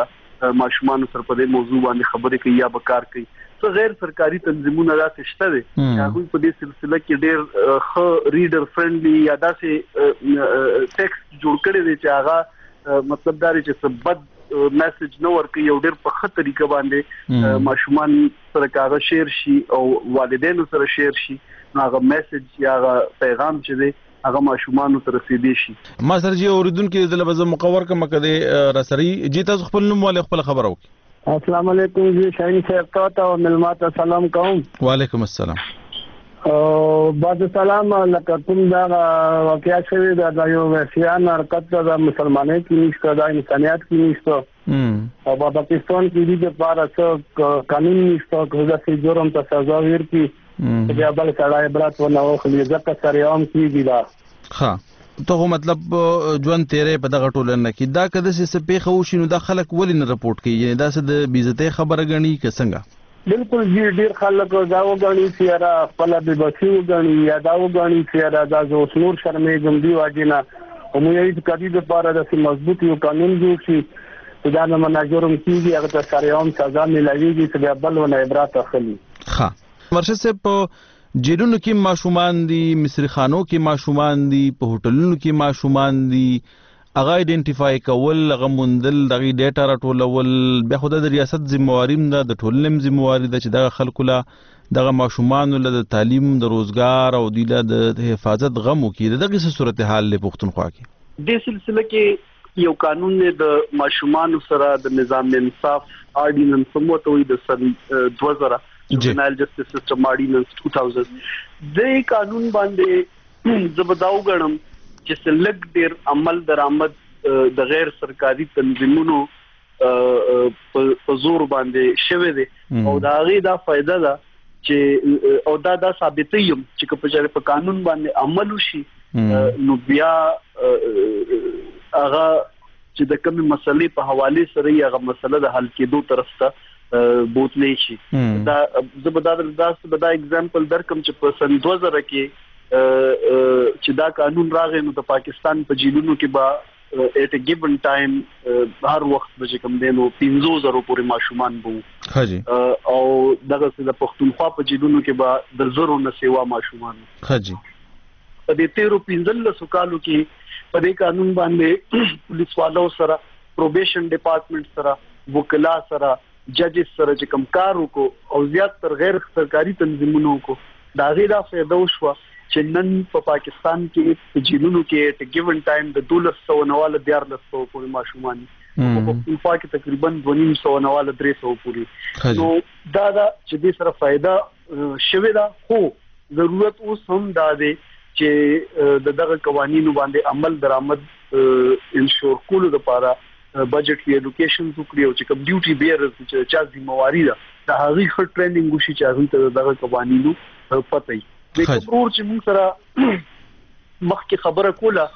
ماشومان سره په دې موضوع باندې خبرې کوي یا به کار کوي. څو غیر سرکاري تنظیمونه راته شته دي هغه په دې سلسله کې ډېر ښه ریډر فرندلی یا داسې ټیکسټ جوړ کړی دی چې هغه مطلب دا دی چې بد میسج نو ورکړي یو ډېر په ښه طریقه باندې ماشومان سره کاغه شیر شي او والدینو سره شیر شي هغه میسج یا هغه پیغام چې دی هغه ماشومان ته رسیدي شي. ما سره چې اوریدونکو د لبزه مقور کما کده رسري جی تاسو خپل نوم ولې خپل خبر او السلام علیکم جی شاهین صاحب ته او ملمات سلام کوم. وعلیکم السلام. او بعد سلام لکه کوم دا واقعیا شوی دا یو وسیان حرکت د مسلمانۍ کې نشته د انسانيت کې نشته او په پاکستان کې د پاره څو قانون نشته چې د جرم ته سزا ورکړي چې بیا بل سړی برات ونه وخلي ځکه سره عام کیږي دا. ها ته مطلب ژوند تیرې په دغه ټولنه کې دا کده چې په خو شینو د خلک ولې نه رپورټ کوي یعنی دا څه د بیزته خبره غني کې څنګه؟ بالکل جی ډیر خلک دا وګڼي چې را خپل به بچي وګڼي یا دا وګڼي چې را د نور شرمې ګمدي واجینا او موږ یې کدي د پاره د مضبوط یو قانون جوړ شي چې دا نه مناجرم کیږي هغه ته سره عام سزا ملایوي چې بل ونه عبرت اخلي. ها مرشد صاحب په جیلونو کې ماشومان دي مصری خانو کې ماشومان دي په هوټلونو کې ماشومان دي هغه ایدنټیفای کول هغه مندل دغه ډیټا راټولول به خو د ریاست ذمہواری ده د ټولنم ذمہواری ده چې دغه خلکو له دغه ماشومان له د تعلیم د روزګار او د حفاظت غمو کې دغه صورتحال له پښتونخوا کې د سلسله کې یو قانون د ماشومان سره د نظام انصاف آرډیننس موټوي د سن دوه زره جنرال جسټس سیستم آرډیننس دوه هزار د قانون باندې زبداو غنم چې سلګ ډیر عمل درآمد د غیر سرکاري تنظیمونو په زور باندې شوه دي او دا غي دا فائدہ ده چې او دا دا ثابتې یم چې په چاره په قانون باندې عمل وشي نو بیا هغه چې د کومې مسلې په حواله سره هغه مسله د حل کېدو طرف ته بوتلی شي. دا زبردار داس بدا एग्जांपल درکم چې په سن دوه زره کې چې دا قانون راغی نو د پاکستان په جیلونو کې با ایت ا ګیون ټایم هر وخت به کوم دینو پنځه زره پورې ماشومان وو. ها جی او دغه د پښتونخوا په جیلونو کې با د زرو نه سیوا ماشومان. ها جی په دې تیرو پنځل سکالو کې په دې قانون باندې پولیس والو سره پروبیشن ډپارټمنټ سره وکلا سره ججز سره چې کوم کار وکړو او زیات تر غیر سرکاري تنظیمونو کو دا غیره فائدہ وشو چې نن په پاکستان کې په جیلونو کې ټ ګیون ټایم د دولس سو نواله دیار لسو پورې ماشومان په پښتونخوا کې تقریبا دوه نیم سو نواله درې سو پورې نو دا دا چې دې سره فائدہ شوه دا خو ضرورت اوس هم دا دی چې د دغه قوانینو باندې عمل درآمد انشور کولو لپاره بجټ کې ایډوکیشن وکړي او چې کوم ډیوټي بیرز چې چا ذمہواری ده دا هغه خر ټریننګ وشي چې هغه ته دغه قوانینو پته وي. د کومور چې موږ سره مخکې خبره کوله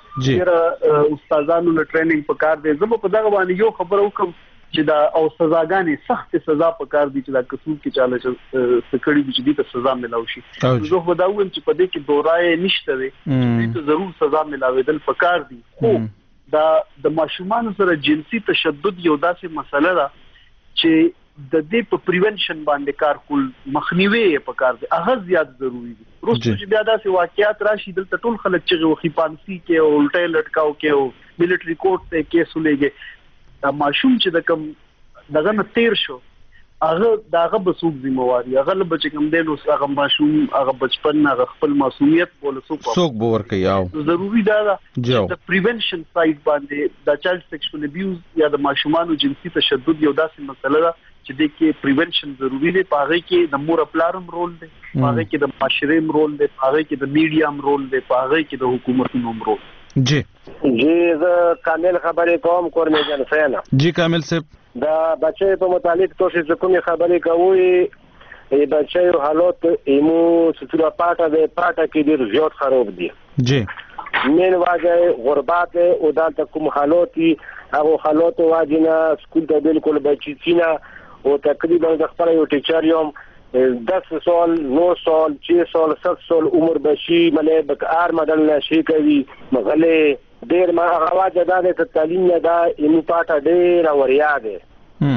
چې استادانو له ټریننګ په کار دی زما په دغه باندې یو خبره وکم چې دا او سزاګانې سخت سزا په کار دي چې دا قصور کې چاله چې سکړی دي چې د سزا ملاوي شي. زه خو دا وایم چې په دې کې دورای نشته وي چې ته ضرور سزا ملاوي دل په کار دي خو دا د ماشومان سره جنسي تشدد یو داسې مسله ده چې د دې په پریونشن باندې کار کول مخنیوي په کار دی هغه زیات ضروری دي. روسو چې بیا داسې واقعیات راشي دلته ټول خلک چې وخی پانسي کې او الټه لټکاو کې او ملټری کورټ ته کیس ولېږي دا ماشوم چې د کوم دغه نه تیر شو هغه داغه بسوک ذمہواری هغه له بچ کوم دی نو هغه ماشوم هغه بچپن هغه خپل معصومیت بوله سو څوک باور کوي او ضروری دا د پریونشن سایډ باندې د چایلډ سیکشوال ابیوز یا د ماشومانو جنسي تشدد یو داسې مسله ده چې د کې پریونشن ضروری دی پاره کې د مور پلارم رول دی پاره کې د معاشرم رول دی پاره کې د میډیام رول دی پاره کې د حکومتونو رول. جی جی زه کامل خبرې کوم کورنۍ جان سینا. جی کامل صاحب دا بچي په متعلق تاسو چې کومې خبرې کوي ای بچي حالات ایمو ستوره پاټه ده پاټه کې ډیر زیات خراب دي. جی مین واجه غربت او دلته کوم حالاتي هغه حالات واجنه سکول ته بالکل بچی سینا او تقریبا د خپل یو ټیچر یم دس سال نو سال چھ سال ست سال عمر بشي مله بکار مدل نشي کوي مغله ډیر ما هغه واجه ده ته تعلیم نه ده ایمو پاټه ډیر اوریا ده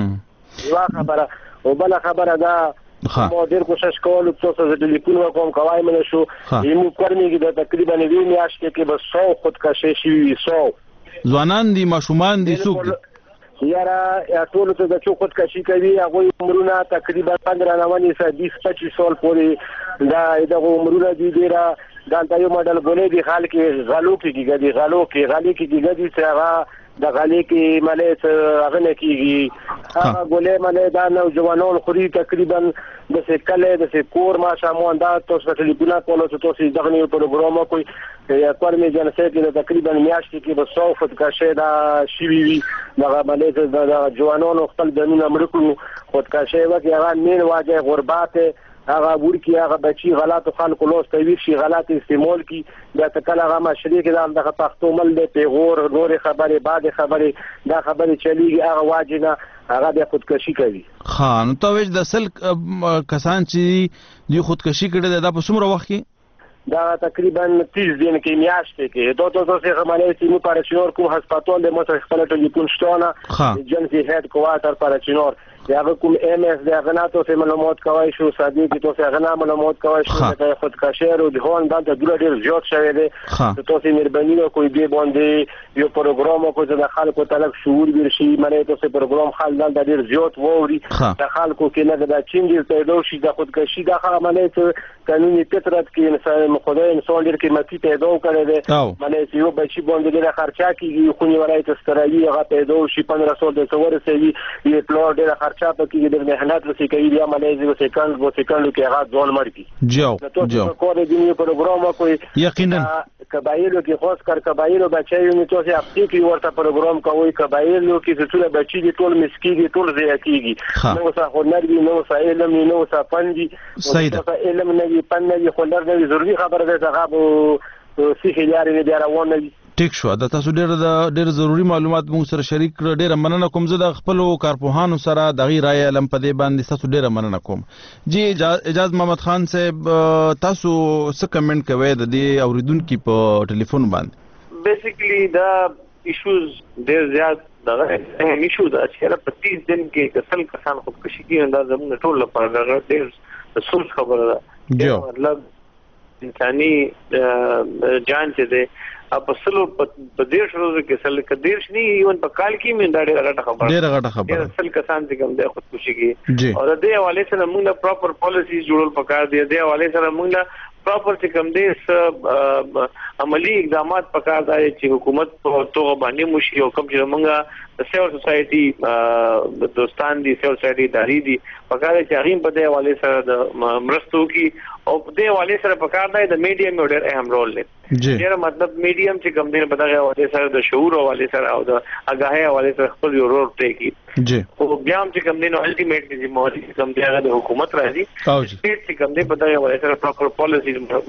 یو خبره او بل خبره دا مو ډیر کوشش کول چې تاسو د ټلیفون وکوم کوای مله شو یمو کورنیږي د تقریبا وی میاشتې کې بس څو خودکشي شي څو ځوانان دي ماشومان دي څوک دي یاره یا ټول ته د چوکټ کشي کوي هغه عمرونه تقریبا پندرہ نوانی سه بیس پچیس سال پورې دا دغه عمرونه دي ډیره دا د یو ماډل بولې دي خلک غلو کې کېږي غلو کې غالي کې کېږي چې هغه د غالي کې ملې هغه نه کېږي هغه ګولې ملې دا نوجوانان خوري تقریبا د سکلې د سکور ما شامو دا تاسو ټلیفون کولو چې تاسو دغه یو پروګرام کوي یا کورمې جلسه کې تقریبا میاشتې کې به څو خودکشي دا شي وي دغه ملې د جوانانو خپل دنونه مړکو خودکشي وکي هغه مين واجه غربت هغه ورکی هغه بچي غلط خلکو لوس کوي شي غلط استعمال کی دا تکل هغه مشري کې دغه پښتو مل د پیغور نور خبره بعد خبره دا خبره چلیږي هغه واجنه هغه د خودکشي کوي خان ته وځ د سل کسان چې دی خودکشي کړي دا په څومره وخت کې دا تقریبا تیس دن کې میاشتې کې دوه دوه څه خمالې چې مو پارچینور کوم هسپتال د مو خپل ټلیفون شتونه جنسي هډ کوارټر پارچینور یا کوم ام اس د غناتو څخه معلومات کوي شو سادي کې تاسو غنا معلومات کوي شو د خودکشي او د هون د ډول ډیر زیات شوی دی تاسو مهرباني وکړئ دی باندې یو پروګرام کو چې د خلکو طلب شعور ورشي مله تاسو پروګرام خلک د ډیر زیات ووري د خلکو کې نه د چین دی پیدا شي د خودکشي د عمله ته قانوني فطرت کې انسان خدای انسان ډیر قیمتي پیدا کړی دی مله یو بچي باندې ډیر خرچه کیږي خو نیولای ته سترایي هغه پیدا شي پندرہ سو د څور سوي یو پلان ډیر خرچه پکې د مهنت لسی کوي یا ملایزي و سکند و سکند کې هغه ځون مرګي جو جو کور دی یو پروګرام کوي یقینا قبایلو کې خاص کر قبایلو بچایو نو تاسو خپل کې ورته پروګرام کوي قبایلو کې ټول بچي دي ټول مسکیږي ټول زیاتیږي نو څه هنر دی نو څه علم نو څه فن دي څه علم نه دی فن نه دی هنر نه ضروري خبره ده هغه سي خلاري نه دی روانه ټیک شو دا تاسو ډېر د ډېر ضروری معلومات موږ سره شریک کړ ډېر مننه کوم زه د خپل کارپوهانو سره د غیر رائے علم په دې باندې تاسو ډېر مننه کوم جی اجازه محمد خان صاحب تاسو څه کمنټ کوئ د دې اوریدونکو په ټلیفون باندې بیسیکلی دا ایشوز ډېر زیات دغه ایشو دا چې په تیس دن کې کسل کسان خودکشي کوي دا زموږ ټول لپاره ډېر سوچ خبره ده مطلب انساني جان چې ده په سلو په دې شروع کې سل کې دیرش نه ایون په کال کې مې دا ډېر غټه خبره ډېر غټه خبره سل کسان چې کوم د خودکشي کې او د دې حواله سره موږ پراپر پالیسیز جوړول پکار دي د حواله سره موږ پراپر چې کوم دي عملی اقدامات پکار دی چې حکومت په توګه باندې مشي او کوم چې موږ د سیول سوسایټي دوستان دي سیول سوسایټي داري دي پکار دی چې هغه په دې حواله سره د مرستو کې او په دې حواله سره پکار دی د میډیا ډېر اهم رول لري ډېر مطلب میډیم چې کوم دین په دغه حواله سره د شعور حواله سره او د اگاهي حواله سره خپل یو رول پلی کوي جی او بیا هم چې کوم دین الټیمیټلی چې مودي کوم دی هغه د حکومت راځي او جی چې کوم دی په دغه حواله سره پراپر پالیسي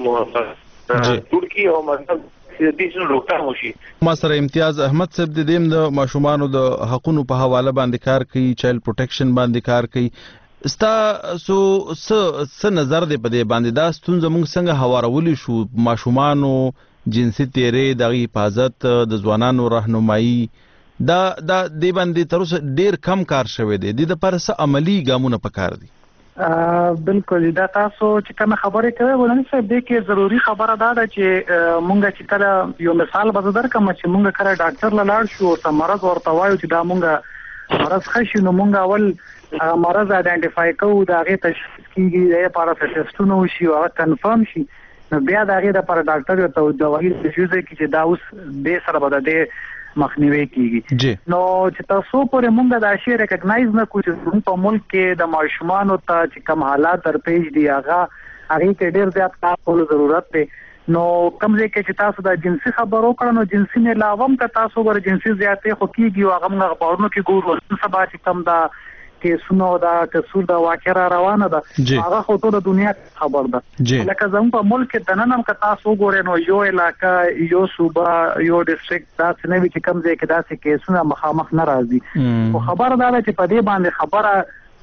ترکی او مطلب سیاسي روکثام وشي ما سره امتیاز احمد صاحب د دیم د ماشومان د حقوقو په حواله باندې کار کوي چایلډ پروټیکشن باندې کار کوي ستا سو س س نظر دی په دې باندې دا ستونزه موږ څنګه هوارولې شو ماشومانو جنسي تیرې د حفاظت د ځوانانو راهنمایي دا دا د باندې تر اوسه ډیر کم کار شوی دی د لپاره څه عملی ګامونه پکار دي بالکل دا تاسو چې کوم خبرې کوي ولني صاحب د کې ضروری خبره ده چې مونږ چې کله یو مثال به درکم چې مونږ کله ډاکټر لاړ شو او مرض ورته وایو چې دا مونږ مرض خشي نو مونږ اول مرض ایڈنټیفای کوو دا غي تشخیص کیږي د لپاره ټیسټونه وشي او کنفرم شي نو بیا دا غي د لپاره ډاکټر یو ته دوايي تجویز کوي چې دا اوس به سره بده د مخنیوي کیږي نو چې تاسو پرې مونږ دا شی ریکګنایز نه کوو چې په ملک کې د ماشومان ته چې کوم حالات درپېښ دي هغه هغه کې ډېر زیات کار کولو ضرورت دی نو کوم ځای کې چې تاسو د جنسي خبرو کړو نو جنسي نه علاوه هم تاسو ور جنسي زیاتې خو کیږي او هغه موږ خبرونو کې ګورو سبا چې کوم دا کې سونو دا کسور دا واقعا روانه ده هغه خو ټول دنیا خبر ده لکه زموږ په ملک کې د نن هم که تاسو ګورئ نو یو علاقې یو صوبه یو ډیسټریکټ دا څنګه چې کوم ځای کې داسې کیسونه مخامخ نه راځي او خبر دا ده چې په دې باندې خبره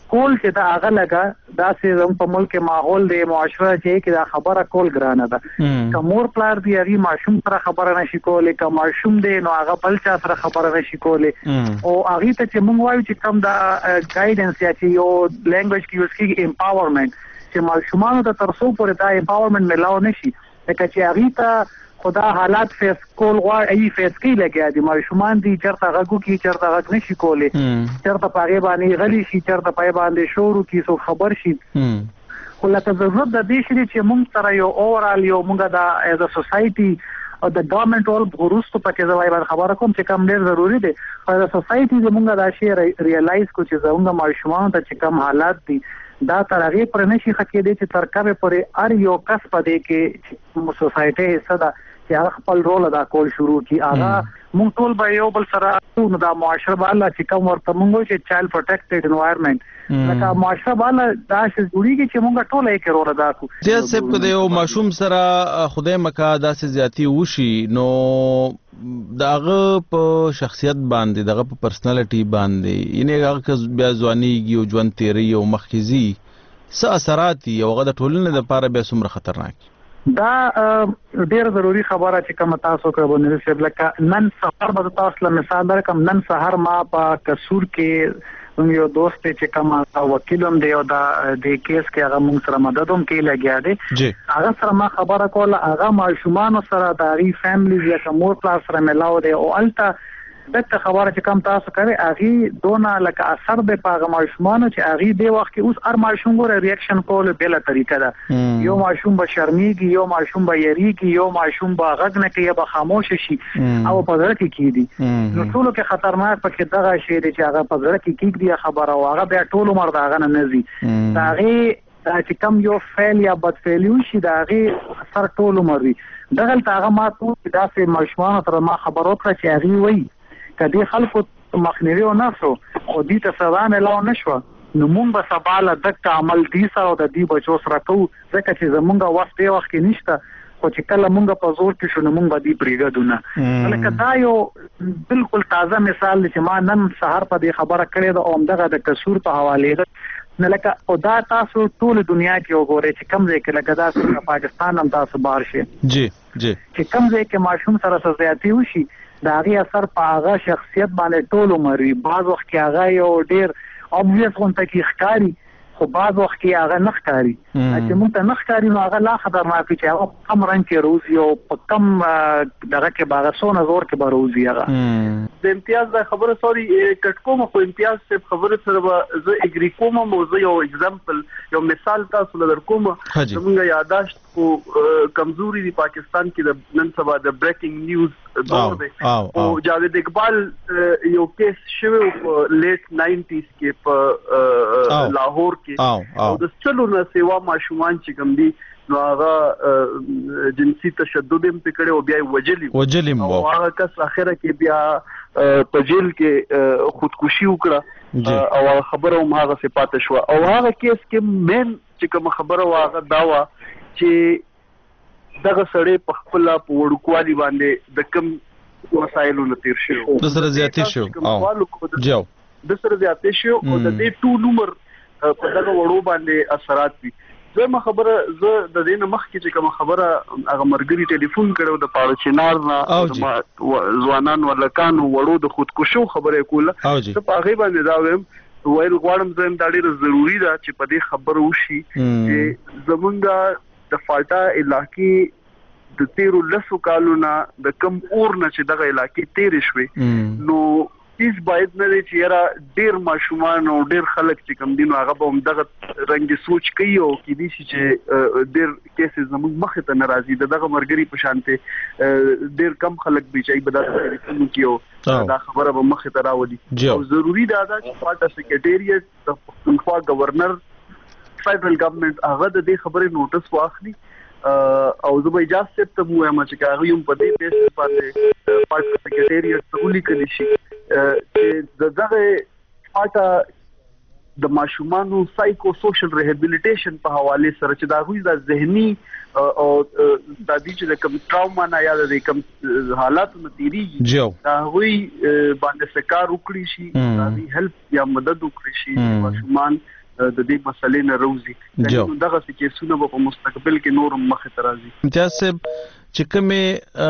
کول چې دا هغه لګا دا چې په ملک ماحول دی معاشره چې کې دا خبره کول ګرانه ده که مور پلار دی هغه ماشوم سره خبره نشي کولای که ماشوم دی نو هغه بل چا سره خبره نشي کولای او هغه ته چې موږ وایو چې کوم دا ګایډنس یا چې یو لینګویج کې یوز کیږي امپاورمنت چې ماشومان ته تر څو پورې دا امپاورمنت ملاو نشي لکه چې هغه ته خدا حالات فیس کول غواړي ای فیس کې لګیا دي ماشومان دي چرته غږو کې چرته غږ نشي کولی چرته پاره باندې غلي شي چرته پای باندې شورو کې سو خبر شي خو لکه ضرورت د دې شي چې موږ سره یو اورال یو موږ د ایز ا سوسایټي او د ګورنمنت ول ورستو پکې زوای باندې خبره کوم چې کوم ډیر ضروری دي خو د سوسایټي زموږ دا شی ریالایز کو چې زموږ ماشومان ته چې کوم حالات دي دا تر هغه پر نشي خکې دي چې تر کبه پرې ار یو کس پدې کې سوسایټي حصہ دا چې خپل رول ادا کول شروع کی هغه مونږ ټول به یو بل سره نو دا معاشره بالا چې کوم ورته مونږ چې چایلډ پروټیکټډ انوایرنمنت لکه معاشره بالا دا چې جوړیږي چې مونږ ټول یې رول ادا کوو چې سب کده یو ماشوم سره خدای مکا داسې زیاتی وشي نو داغه په شخصیت باندې دغه په پرسنالټي باندې ینه هغه بیا ځوانيږي او ژوند تیری او مخکزي څه اثرات یو غو د ټولنې لپاره به څومره خطرناک دا ډیر ضروری خبره چې کوم تاسو کوو نو چې لکه نن سهار به تاسو له مثال درکم نن سهار ما په کسور کې یو دوست چې کوم وکیلم دی او دا د کیس کې هغه موږ سره مددوم کې لګیا دی هغه سره ما خبره کوله هغه ماشومان سره د ری فیملی یا کوم پلاس سره ملاو دی او الته دغه خبره چې کوم تاسو کوي هغه دونه لکه اثر به پاغه ماشومان چې هغه دی وخت کې اوس هر ماشوم غوړي ریاکشن کول بل طریقه ده یو ماشوم به شرمېږي یو ماشوم به یریږي یو ماشوم به غږ نه کوي به خاموش شي او په ځړ کې کیدی نو ټول کې خطرناک پکې دغه شی دی چې هغه په ځړ کې کیږي خبره او هغه بیا ټول عمر داغه نه نزي دا هغه چې کوم یو فعل یا بد فعل شي دا هغه اثر ټول عمر دی دغه هغه ما ټول داسې ماشومان سره ما خبرو کړ چې هغه وایي کدي خلکو مخنیوي او نفسو او دې ته سزا ملاو نشو نو مونږ به سباله دغه عمل دي سره د دې بچو سره کوو ځکه چې زمونږ وخت په وخت کې نشته خو چې کله مونږ په زور کې شو نو مونږ به دې پریږدو نه لکه دا یو بالکل تازه مثال چې ما نن سهار په دې خبره کړې ده او دغه د کسور په حواله ده نه لکه او دا تاسو ټول دنیا کې وګورئ چې کوم ځای کې لکه دا څنګه پاکستان هم تاسو بار شي جی جی چې کوم ځای کې ماشوم سره سزاياتي وشي دا غي اثر په هغه شخصیت باندې ټول عمر وي بعض وخت کې هغه یو ډیر obvious غونټه کې ښکاری خو بعض وخت کې هغه نه ښکاری چې موږ ته نه ښکاری نو هغه لا خطرناک چې هغه کم رنګ کې روزي او په کم دغه کې باغسونه زور کې به روزي هغه د امتیاز د خبره سوري کټ کوم خو امتیاز څخه خبره سره زه اګری کوم موضوع یو اگزامپل یو مثال تاسو لر کوم زموږ یاداشت کو کمزوري دی پاکستان کې د نن سبا د بریکینګ نیوز دور دی او جاوید اقبال یو کیس شوی په لیټ ناینټیز کې په لاهور کې او د څلورو سیوا ماشومان چې کوم دي نو هغه جنسي تشدد هم پکړه او بیا وجلی وجلی او هغه کس اخره کې بیا په جیل کې خودکشي وکړه او خبره هم هغه صفات شو او هغه کیس کې مین چې کوم خبره واغه داوا چې دغه سړی په خپل په وړوکوالي باندې د کم وسایلو نتیر شو د سره زیاتې شو او جو د سره زیاتې شو او د دې ټول عمر په دغه وړو باندې اثرات دي زما خبره زه د دې نه مخکې چې کوم خبره هغه مرګري ټلیفون کړو د پاړو چنار نه ځوانان ولکان وړو د خودکشو خبره کوله ته په هغه باندې دا ویم ویل غواړم زم دا ډیره ضروری ده چې په دې خبره وشي چې زمونږ د فالټا علاقې د تیرو لسو کالونو د کم اور نه چې دغه علاقې تیر شوي نو هیڅ باید نه چې یاره ډیر ماشومان او ډیر خلک چې کم دینو هغه به هم دغه رنګ سوچ کوي او کې دي چې ډیر کیسز زموږ مخ ته ناراضي دغه مرګري په شانته ډیر کم خلک به چې به دا ټلیفون کیو دا خبره به مخ ته راوړي او ضروری ده چې پارټا سیکریټریټ د پښتونخوا گورنر فدرال ګورنمنت هغه د دې خبرې نوټس واخلي او زه به اجازه ته وایم چې هغه یم په دې بیس باندې پارټا سیکریټریټ ته ولیکل شي چې دغه پارټا د ماشومانو سایکو سوشل ریهابیلیټیشن په حواله سره چې دا غوي د ذهني او د دې چې کوم ټراوما نه یا د کوم حالاتو نتیریږي دا غوي باندې سکار وکړي شي دا دې هیلپ یا مدد وکړي شي ماشومان د دې مسلې نه روزي دغه کیسونه په مستقبل کې نور مخه ترازي. امتیاز صاحب چې کومه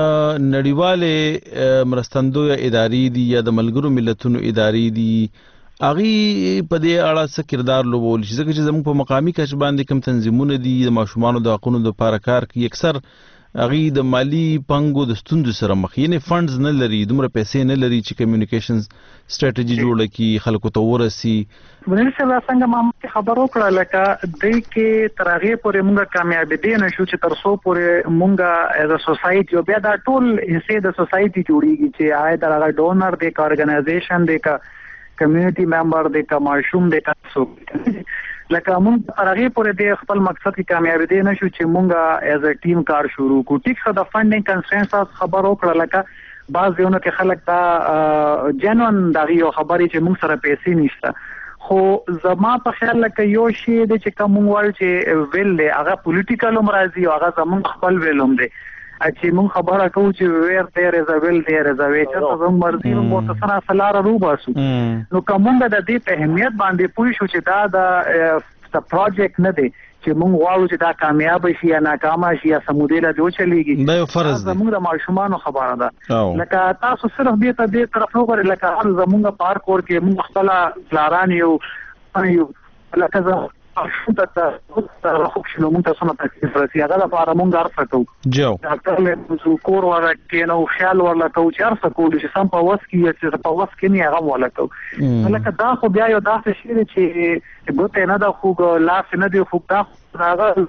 نړیواله مرستندو یا ادارې دي یا د ملګرو ملتونو ادارې دي اغي په دې اړه څه کردار لوبول شي ځکه چې زموږ په مقامي کچ باندې کوم تنظیمونه دي د ماشومان د حقوقو د لپاره کار کوي اکثر اغي د مالی پنګو د ستوندو سره مخ یعنی فندز نه لري دومره پیسې نه لري چې کمیونیکیشنز سټریټجی جوړه کی خلکو ته ورسي. ولې چې څنګه ما خبرو کړه لکه دای کې ترغه پورې مونږه کامیابی دي نه شو چې تر څو پورې مونږه ایز ا سوسایټي او بیا دا ټول حصے د سوسایټي جوړیږي چې آی دا ډونر دی کا ارګنایزیشن دی کا کمیونټي ممبر دی کا ماشوم دی کا څو لکه مونږ هغه پورې د خپل مقصد کې کامیابی دي نه شو چې مونږه ایز ا ټیم کار شروع کوو. ټیک څه د فندینګ کنسټرینټس خبرو کړه لکه بعض یو نه کې خلک دا جنون دغه یو خبرې چې مونږ سره پیسې نشته خو زما په خیال لکه یو شی د چې کوم وایي چې ویل له هغه پولیټیکل مرضی او هغه زمون خپل ویلوم دی چې مونږ خبره کوو چې ویر دیر از ویل دیر از وی چې زموږ مرضی مو ته سره سلاره روباسو نو کومه د دې په اهمیت باندې پوه شو چې دا د ست پروجیکټ نه دی چې مونږ غواړو چې دا کامیاب شي یا ناکام شي یا سمودیله جوړ چلیږي دا یو فرض دی زموږ د ماشومان خبره ده لکه تاسو صرف دې ته دې طرف وګورئ لکه هر زموږ پارک ور کې مونږ خپل پلاران یو یو لکه زه شو ته تاسو خو شنو مونږ تاسو نه تاسو فرسي هغه لپاره مونږ ارڅکو جو ډاکټر له کور ورکه نو خیال ورلکو چې ارڅکو چې سم په وس کې چې په وس کې نه هغه ولکو لکه دا خو بیا یو داسې شی چې ګوته نه دا خو لاس نه دی خو دا هغه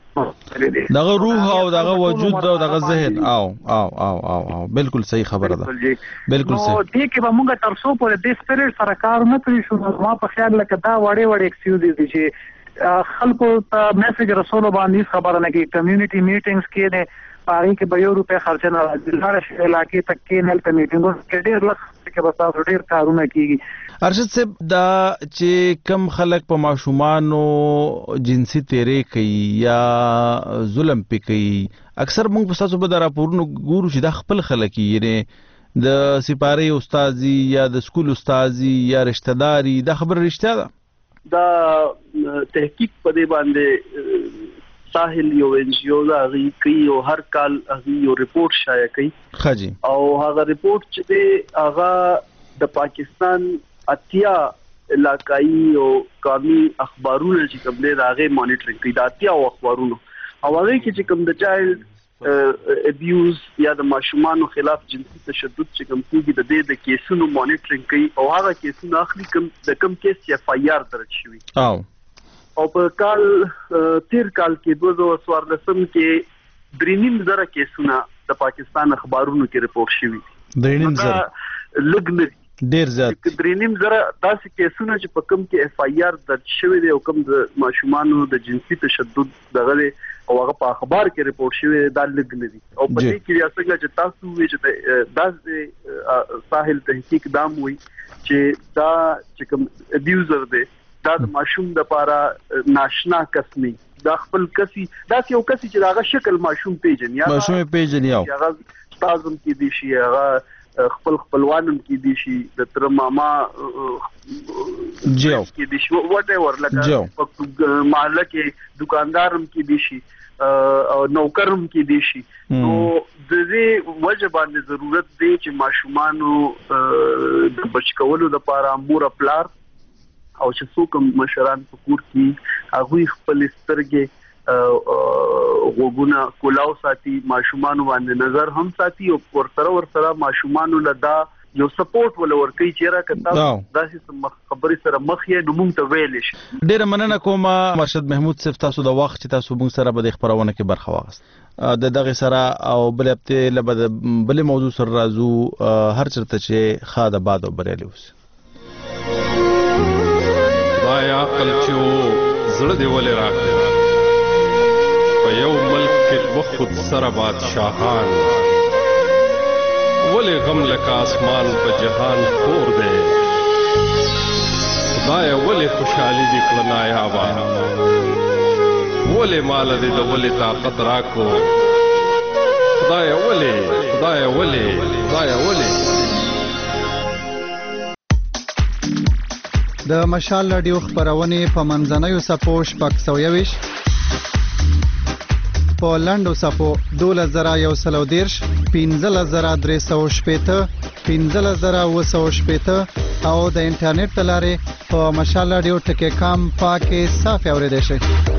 دغه روح او دغه وجود او دغه ذهن او او او او او بالکل صحیح خبره ده بالکل صحیح. نو دې کې به موږ تر څو پورې د سپیریټ سره کار نه کوي شو ما په خیال لکه دا وړې وړې ایکسکیوزز دي چې خلکو ته میسج رسول باندې خبره نه کوي کمیونټي میټینګز کې نه پاره کې به یو روپے خرچ نه راځي لاره علاقې تک کې نه ته میټینګز کې ډېر لږ کې به تاسو ډېر کارونه کیږي. ارشد صاحب دا چې کم خلک په ماشومانو جنسي تیرې کوي یا ظلم پې کوي اکثر موږ په تاسو په راپورونو ګورو چې دا خپل خلک یې د سپاره استادي یا د سکول استادي یا رشتہ داري دا خبر رښتیا ده. دا تحقیق په دې باندې ساحل یو ان جی او دا غي کوي او هر کال غي یو ریپورت شایع کوي خاجي او هغه ریپورت چې دی هغه د پاکستان اتیا علاقائی او قومي اخبارونه چې کوم دي هغه مانیټرینګ کوي د اتیا او اخبارونو او هغه کې چې کوم د چایلډ ابیوز یا د ماشومانو خلاف جنسي تشدد چې کوم کیږي د دې د کیسونو مانیټرینګ کوي او هغه کیسونه اخلي کوم د کوم کیس یا اف آی آر درج شوی او او په کال تیر کال کې دوه هزار څوارلسم کې درینیم زره کیسونه د پاکستان اخبارونو کې رپورټ شوی درینیم زره لګنري ډیر زیات درینیم زره داسې کیسونه چې په کوم کې اف آی آر درج شوی دی او کوم د ماشومانو د جنسي تشدد دغه او هغه په اخبار کې رپورټ شوی دا لګنري او په دې کې څنګه چې تاسو وی چې داسې ساحل تحقیق دام وي چې دا چې کوم ابیوزر دی دا د ماشوم د لپاره ناشنا کس نه دا خپل کسي دا یو کسي چې داغه شکل ماشوم پیژن یا ماشوم پیژن یو هغه تاسو کې دي شي هغه خپل خپلوانم کې دي شي د تر ماما جو کې دي شي وات ایور لکه په محله کې دکاندارم کې دي شي او نوکرم کې دي شي نو د دې وجه باندې ضرورت دی چې ماشومانو د بچ کولو لپاره مور پلار او چې څوک مشران په کور کې هغه خپل سترګې غوګونه کولاو ساتي ماشومان باندې نظر هم ساتي او ورسره ورسره ماشومان لدا یو سپورټ ول ورکي چې را کتا داسې خبرې سره مخ یې نوم ته ویل شي. ډیر مننه کوم مرشد محمود صاحب تاسو د وخت چې تاسو موږ سره به خبرونه کې برخه واغست د دغه سره او بل هفته لبد بل موضوع سره راځو هر چرته چې خاده باد او بریالي اوس یا عقل چې و زړه دی ولې راکړه په یو ملک کې وخت سره بادشاهان ولې غم لکه اسمان په جهان خور دی خدای ولې خوشحالي دې کړه نایابه ولې مال دې د ولې طاقت راکو خدای ولې خدای ولې خدای ولې د مشال رادیو خبرونه په منځنوي سپو شپږ سوه یویشت په لنډو سپو دولس زره یو سل او دېرش پنځلس زره درې سوه شپېته پنځلس زره اووه سوه شپېته او د انټرنیټ له لارې په مشال رادیو ټکی کام پاکې صافي اورېدای شئ.